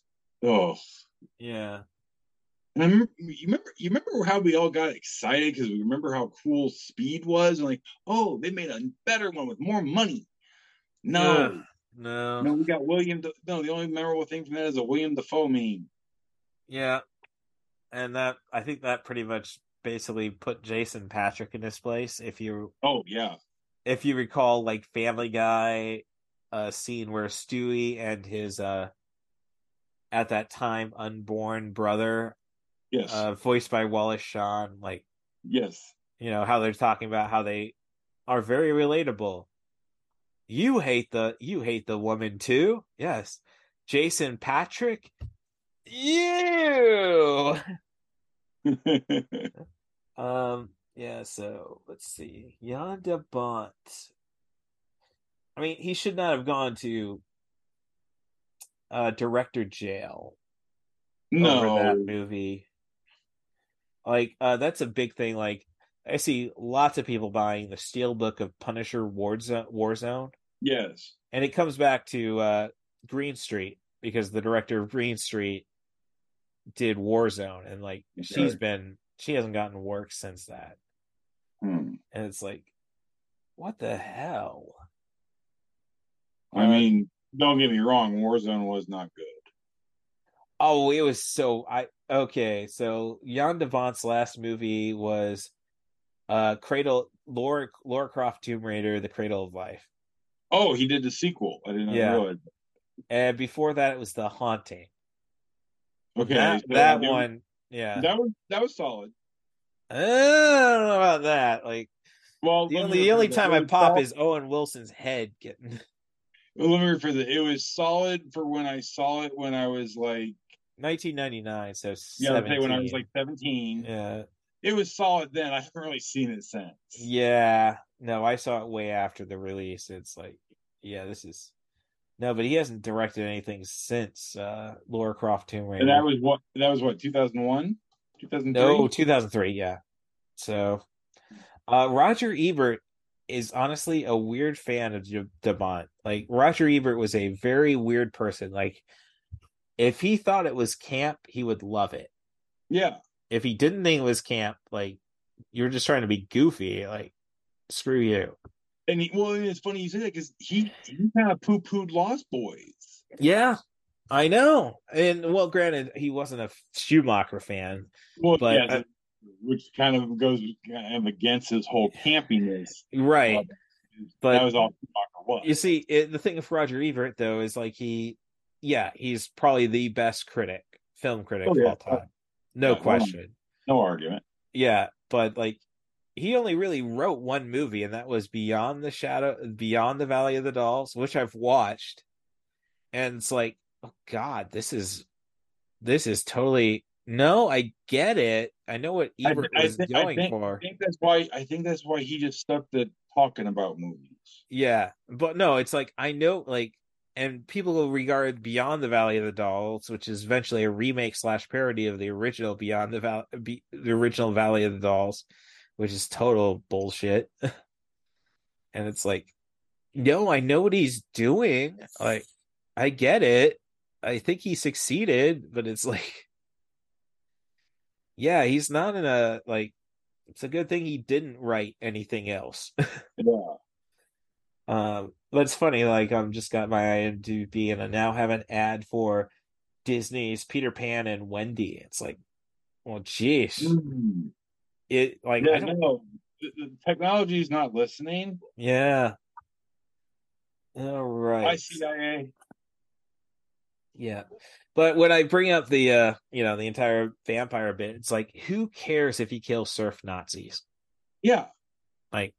yeah. And you remember how we all got excited because we remember how cool Speed was, and like, oh, they made a better one with more money. No, we got the only memorable thing from that is a William Dafoe meme. Yeah, and that, I think that pretty much basically put Jason Patrick in his place. If you recall, like, Family Guy, a scene where Stewie and his at that time unborn brother, voiced by Wallace Shawn, like, yes, how they're talking about how they are very relatable. You hate the woman too? Yes. Jason Patrick? You. Yeah, so let's see. Jan de Bont. I mean, he should not have gone to director jail over that No. movie. Like, that's a big thing. Like, I see lots of people buying the Steelbook of Punisher Warzone. Yes. And it comes back to Green Street, because the director of Green Street did Warzone, and like she hasn't gotten work since that. And it's like, what the hell? I mean, don't get me wrong, Warzone was not good. Oh, it was so so Jan de Bont's last movie was Lara Croft Tomb Raider, The Cradle of Life. Oh, he did the sequel. I didn't know. And before that it was The Haunting. Okay. That one, yeah. That was solid. I don't know about that. Like, well, the only time I pop is Owen Wilson's head getting. Well, let me rephrase it. It was solid for when I saw it when I was like 1999. So when I was like 17. Yeah, it was solid then. I haven't really seen it since. Yeah, no, I saw it way after the release. It's like, yeah, this is no, but he hasn't directed anything since Lara Croft Tomb Raider. And that was what 2001, 2003. No, 2003. Yeah. So, Roger Ebert is honestly a weird fan of de Bont. Like, Roger Ebert was a very weird person. Like, if he thought it was camp, he would love it. Yeah. If he didn't think it was camp, like, you're just trying to be goofy, like, screw you. And it's funny you say that, because he kind of poo-pooed Lost Boys. Yeah, I know. And, well, granted, he wasn't a Schumacher fan. Well, but yeah, which kind of goes against his whole campiness. Right. But that was all Schumacher was. You see, the thing with Roger Ebert, though, is like he's probably the best film critic of all time. No question. No argument. Yeah, but like, he only really wrote one movie, and that was Beyond the Valley of the Dolls, which I've watched. And it's like, oh God, this is totally, no, I get it. I know what Ebert was going for. I think that's why he just stuck to talking about movies. Yeah, but no, it's like, I know, like, and people will regard Beyond the Valley of the Dolls, which is eventually a remake / parody of the original the original Valley of the Dolls, which is total bullshit. And it's like, no, I know what he's doing. Like, I get it. I think he succeeded, but it's like, yeah, he's not in a, like, it's a good thing he didn't write anything else. Yeah. But it's funny, like, I've just got my IMDb, and I now have an ad for Disney's Peter Pan and Wendy. It's like, well, geez. It, like, yeah, I don't know. The technology is not listening. Yeah. All right. CIA. Yeah. But when I bring up the the entire vampire bit, it's like, who cares if he kills surf Nazis? Yeah. Like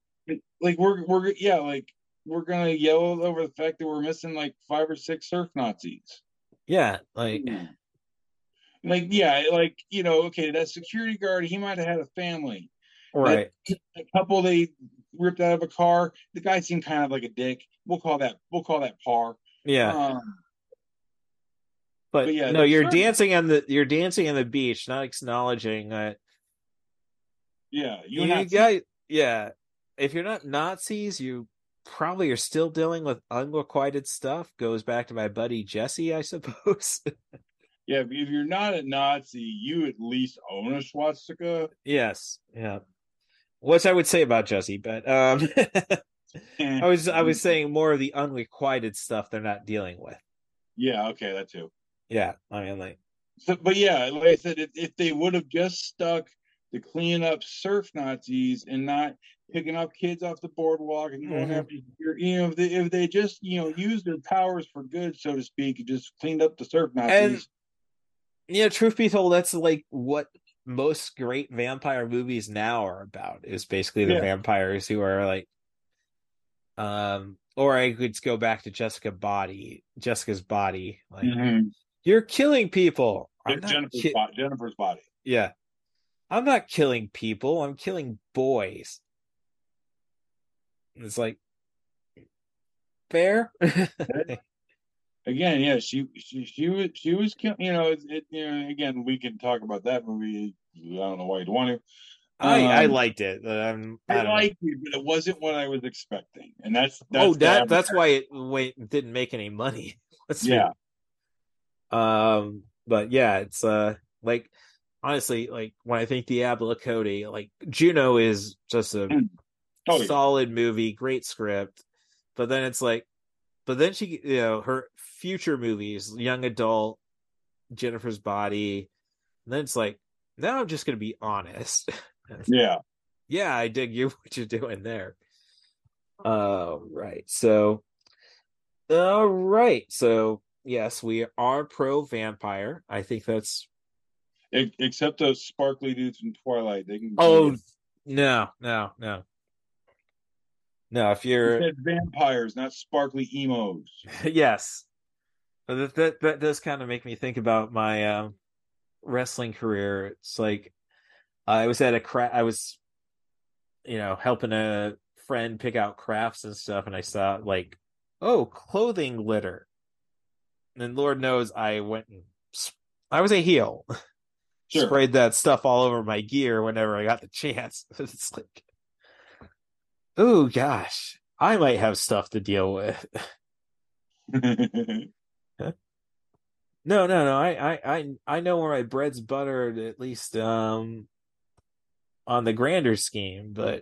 we're gonna yell over the fact that we're missing like 5 or 6 surf Nazis. Yeah, like okay, that security guard, he might have had a family. Right. A couple they ripped out of a car. The guy seemed kind of like a dick. We'll call that par. Yeah. But yeah, no, you're dancing on the beach, not acknowledging that. Yeah, yeah. If you're not Nazis, you probably are still dealing with unrequited stuff. Goes back to my buddy Jesse, I suppose. Yeah, if you're not a Nazi, you at least own a swastika. Yes, yeah. Which I would say about Jesse, but I was saying more of the unrequited stuff they're not dealing with. Yeah, okay, that too. Yeah, I mean, like. So, but yeah, like I said, if they would have just stuck to cleaning up surf Nazis and not picking up kids off the boardwalk and going after, if they just used their powers for good, so to speak, and just cleaned up the surf Nazis. And truth be told, that's like what most great vampire movies now are about. Is basically the vampires who are like Or I could go back to Jessica's body. Like, Mhm. you're killing people. I'm not Jennifer's body. Yeah. I'm not killing people. I'm killing boys. It's like fair. Again, yeah, she was you know, again, we can talk about that movie. I don't know why you'd want to. I liked it. I I don't liked it, but it wasn't what I was expecting, and that's that's why it didn't make any money. Yeah. But yeah, it's like, honestly, like when I think Diablo Cody, like Juno is just a solid movie, great script, but then it's like, but then she, her future movies, young adult, Jennifer's Body, and then it's like, now I'm just gonna be honest. Yeah, I dig you what you're doing there. Right. So, all right. So, yes, we are pro vampire. I think that's except those sparkly dudes from Twilight. They can. Oh, no. If you're vampires, not sparkly emos. Yes, that does kind of make me think about my wrestling career. It's like I was at I was helping a friend pick out crafts and stuff, and I saw like, oh, clothing litter, and Lord knows I was a heel. Sure. Sprayed that stuff all over my gear whenever I got the chance. It's like, oh gosh, I might have stuff to deal with. No. I know where my bread's buttered, at least on the grander scheme, but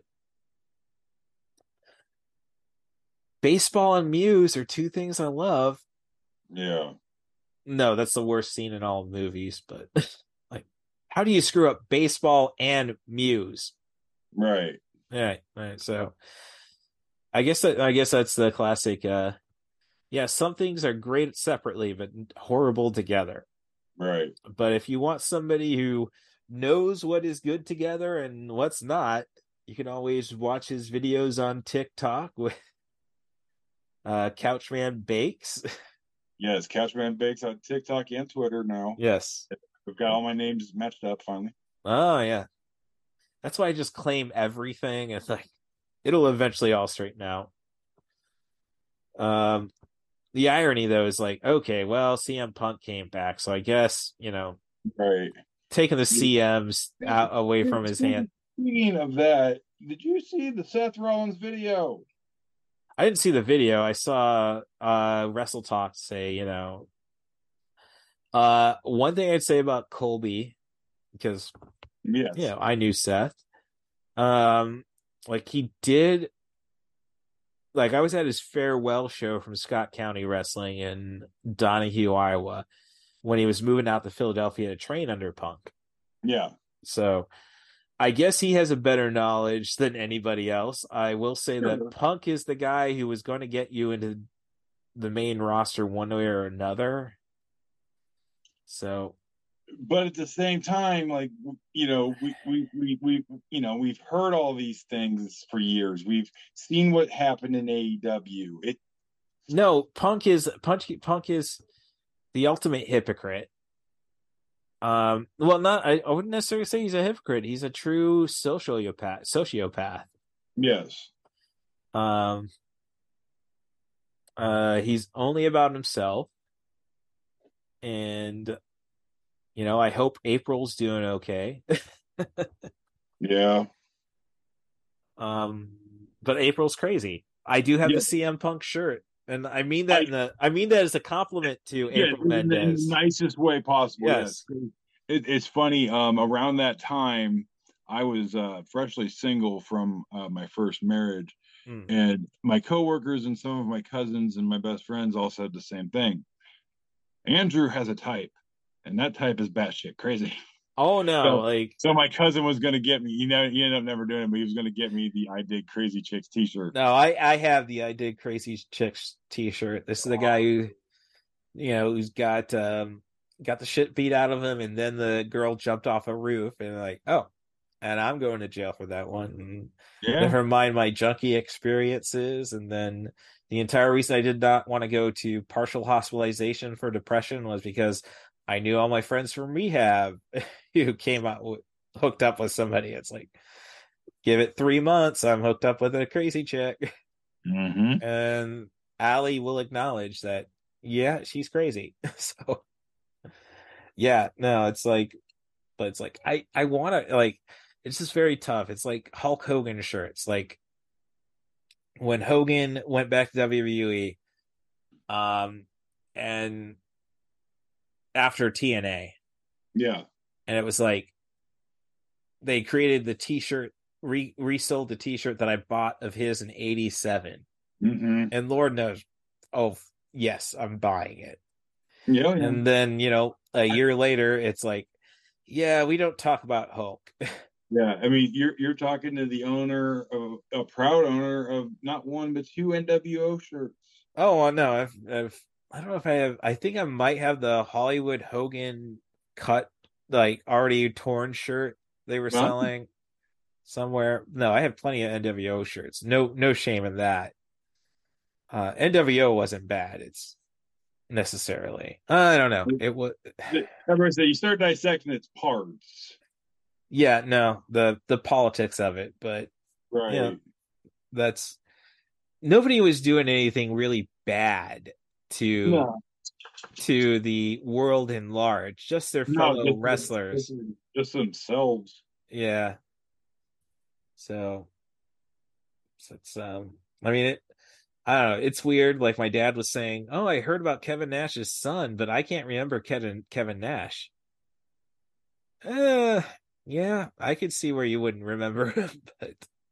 baseball and Muse are two things I love. Yeah. No, that's the worst scene in all movies, but like, how do you screw up baseball and Muse? Right. Right. So I guess that's the classic. Yeah, some things are great separately, but horrible together. Right. But if you want somebody who knows what is good together and what's not, you can always watch his videos on TikTok with Couchman Bakes. Yes, Couchman Bakes on TikTok and Twitter now. Yes. We've got all my names matched up finally. Oh, yeah. That's why I just claim everything. It's like, it'll eventually all straighten out. The irony, though, is like, okay, well, CM Punk came back, so I guess, right, taking the CMs away from his hand. Speaking of that, did you see the Seth Rollins video? I didn't see the video. I saw Wrestle Talk say, one thing I'd say about Colby, because I knew Seth. Like he did, like I was at his farewell show from Scott County Wrestling in Donahue, Iowa, when he was moving out to Philadelphia to train under Punk. Yeah. So I guess he has a better knowledge than anybody else. I will say that Punk is the guy who was going to get you into the main roster one way or another. So, but at the same time, like, we've heard all these things for years. We've seen what happened in AEW. Punk is the ultimate hypocrite. I wouldn't necessarily say he's a hypocrite. He's a true sociopath. Yes. He's only about himself. And, I hope April's doing okay. Yeah. But April's crazy. I do have the CM Punk shirt. And I mean that as a compliment to April Mendez. In the nicest way possible. Yes. It's funny. Around that time, I was freshly single from my first marriage. And my coworkers and some of my cousins and my best friends all said the same thing. Andrew has a type, and that type is batshit crazy. Oh no! So my cousin was going to get me. He ended up never doing it, but he was going to get me the "I Dig Crazy Chicks" T-shirt. No, I have the "I Dig Crazy Chicks" T-shirt. This is the guy who, who's got the shit beat out of him, and then the girl jumped off a roof, and like, oh, and I'm going to jail for that one. And Yeah. never mind my junkie experiences. And then the entire reason I did not want to go to partial hospitalization for depression was because I knew all my friends from rehab who came out hooked up with somebody. It's like, give it 3 months, I'm hooked up with a crazy chick. Mm-hmm. And Allie will acknowledge that, yeah, she's crazy. So yeah, no, it's like, but it's like I want to, like, it's just very tough. It's like Hulk Hogan shirts. Like when Hogan went back to WWE, and after TNA, Yeah. and it was like they created the T-shirt, resold the T-shirt that I bought of his in '87, and Lord knows, oh yes, I'm buying it. Yeah. And then a year later, it's like, yeah, we don't talk about Hulk. Yeah, I mean, you're talking to the owner of a proud owner of not one but 2 NWO shirts. Oh no, I don't know if I have. I think I might have the Hollywood Hogan cut, like already torn shirt they were selling somewhere. No, I have plenty of NWO shirts. No shame in that. NWO wasn't bad. It's necessarily. I don't know. It was. Everybody say you start dissecting its parts. Yeah, no, the politics of it, but right. That's nobody was doing anything really bad to the world in large, just their fellow wrestlers, just themselves. Yeah. So it's I mean, I don't know, it's weird. Like my dad was saying, oh, I heard about Kevin Nash's son, but I can't remember Kevin Nash. Yeah, I could see where you wouldn't remember him, but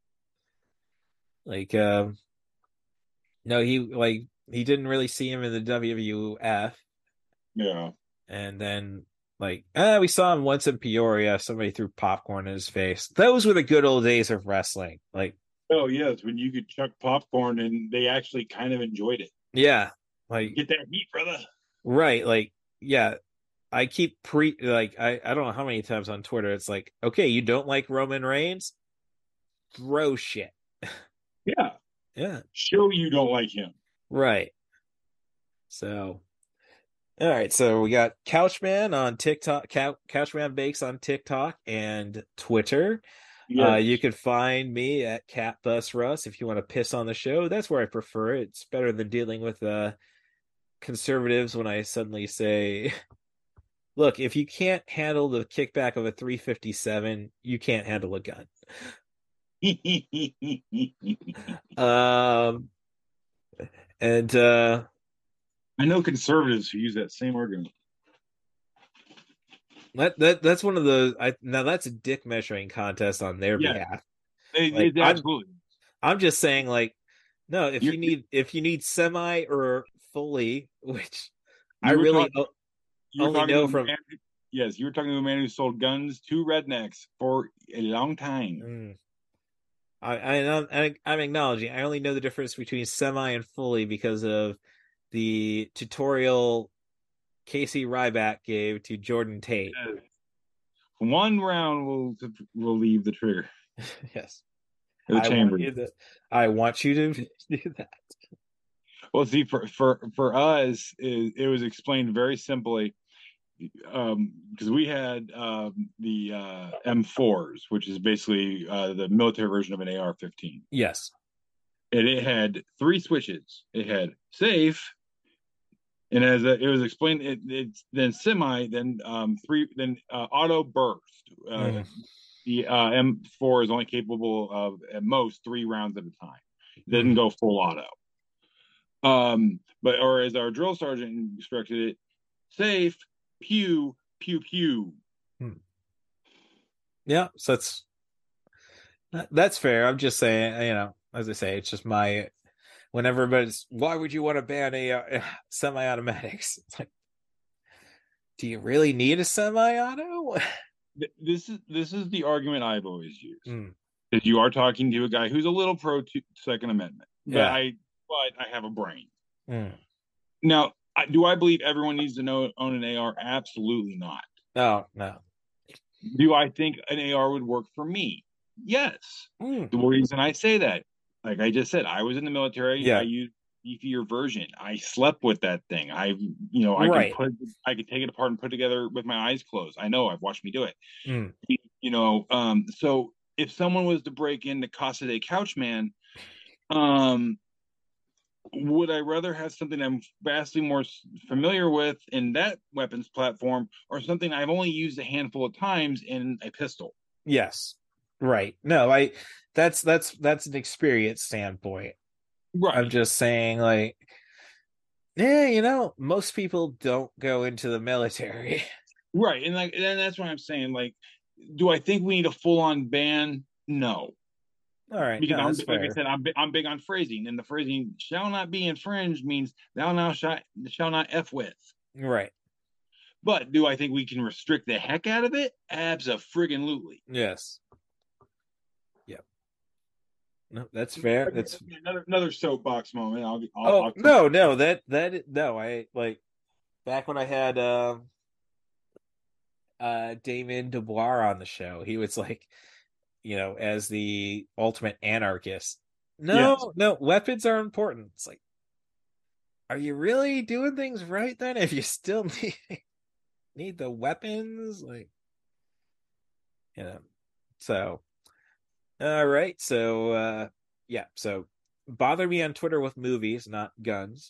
like no, he didn't really see him in the WWF. Yeah. And then we saw him once in Peoria. Somebody threw popcorn in his face. Those were the good old days of wrestling. Like, oh yes, when you could chuck popcorn and they actually kind of enjoyed it. Yeah, like get that heat, brother. Right, like yeah. I keep I don't know how many times on Twitter it's like, okay, you don't like Roman Reigns? Throw shit. Yeah. Yeah. Show you don't like him. Right. So, all right. So we got Couchman on TikTok, Couchman Bakes on TikTok and Twitter. Yes. You can find me at CatBusRuss if you want to piss on the show. That's where I prefer it. It's better than dealing with conservatives when I suddenly say, look, if you can't handle the kickback of a 357, you can't handle a gun. And I know conservatives who use that same argument. That's one of the now that's a dick measuring contest on their behalf. Absolutely. I'm just saying, like, no, if you need semi or fully, which I really only know from. Yes, you were talking to a man who sold guns to rednecks for a long time. I'm acknowledging I only know the difference between semi and fully because of the tutorial Casey Ryback gave to Jordan Tate. One round will leave the trigger. Yes. The chamber. I want you to do that. Well, see, for us, it was explained very simply. Because we had the M4s, which is basically the military version of an AR-15. Yes. And it had 3 switches. It had safe, and as it was explained, it's then semi, then auto burst. The M4 is only capable of at most 3 rounds at a time. It doesn't go full auto. Or as our drill sergeant instructed it, safe. Pew, pew, pew. Yeah, so that's fair. I'm just saying, as I say, it's just my. When everybody's, why would you want to ban a semi-automatics? It's like, do you really need a semi-auto? This is the argument I've always used. That you are talking to a guy who's a little pro Second Amendment, but I have a brain. Now, do I believe everyone needs to own an AR? Absolutely not. No. Do I think an AR would work for me? Yes. The reason I say that, like I just said, I was in the military. Yeah. I used beefier version. I slept with that thing. I Right. I could take it apart and put it together with my eyes closed. I know, I've watched me do it. So if someone was to break into Casa de Couchman, would I rather have something I'm vastly more familiar with in that weapons platform, or something I've only used a handful of times in a pistol? Yes. Right. No, that's an experience standpoint. Right. I'm just saying, like, yeah, most people don't go into the military. Right. And that's what I'm saying. Like, do I think we need a full-on ban? No. All right. Because No, that's like fair. I said, I'm big on phrasing, and the phrasing "shall not be infringed" means thou now shall not f with. Right. But do I think we can restrict the heck out of it? Abso-friggin-lutely. Yes. Yep. No, that's fair. That's another soapbox moment. I'll no, I like back when I had Damon Dubois on the show. He was like, as the ultimate anarchist. No, weapons are important. It's like, are you really doing things right then if you still need the weapons? Like, so all right. So so bother me on Twitter with movies, not guns.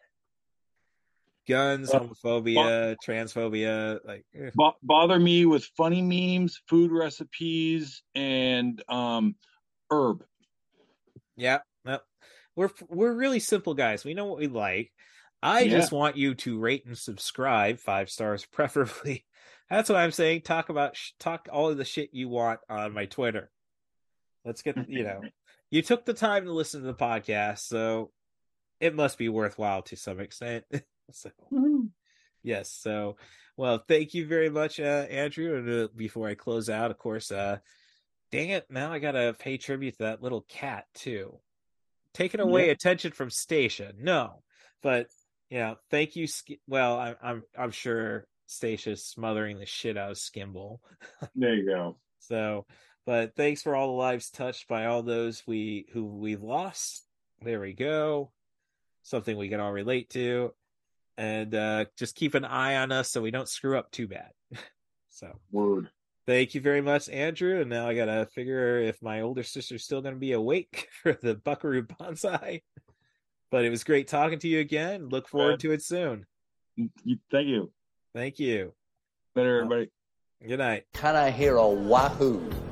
Guns, homophobia, transphobia, like bother me with funny memes, food recipes, and herb. Yeah, no, we're really simple guys. We know what we like. I just want you to rate and subscribe 5 stars, preferably. That's what I'm saying. Talk all of the shit you want on my Twitter. Let's get you took the time to listen to the podcast, so it must be worthwhile to some extent. So yes, so well, thank you very much, Andrew. And before I close out, of course, dang it, now I gotta pay tribute to that little cat too. Taking away attention from Stacia, no, but thank you. Well, I'm sure Stacia's smothering the shit out of Skimble. There you go. So, but thanks for all the lives touched by all those who we've lost. There we go. Something we can all relate to. And just keep an eye on us so we don't screw up too bad. So word. Thank you very much, Andrew. And now I gotta figure if my older sister's still gonna be awake for the Buckaroo Banzai. But it was great talking to you again. Look forward to it soon. Thank you. Thank you. Later, everybody. Good night. Can I hear a wahoo?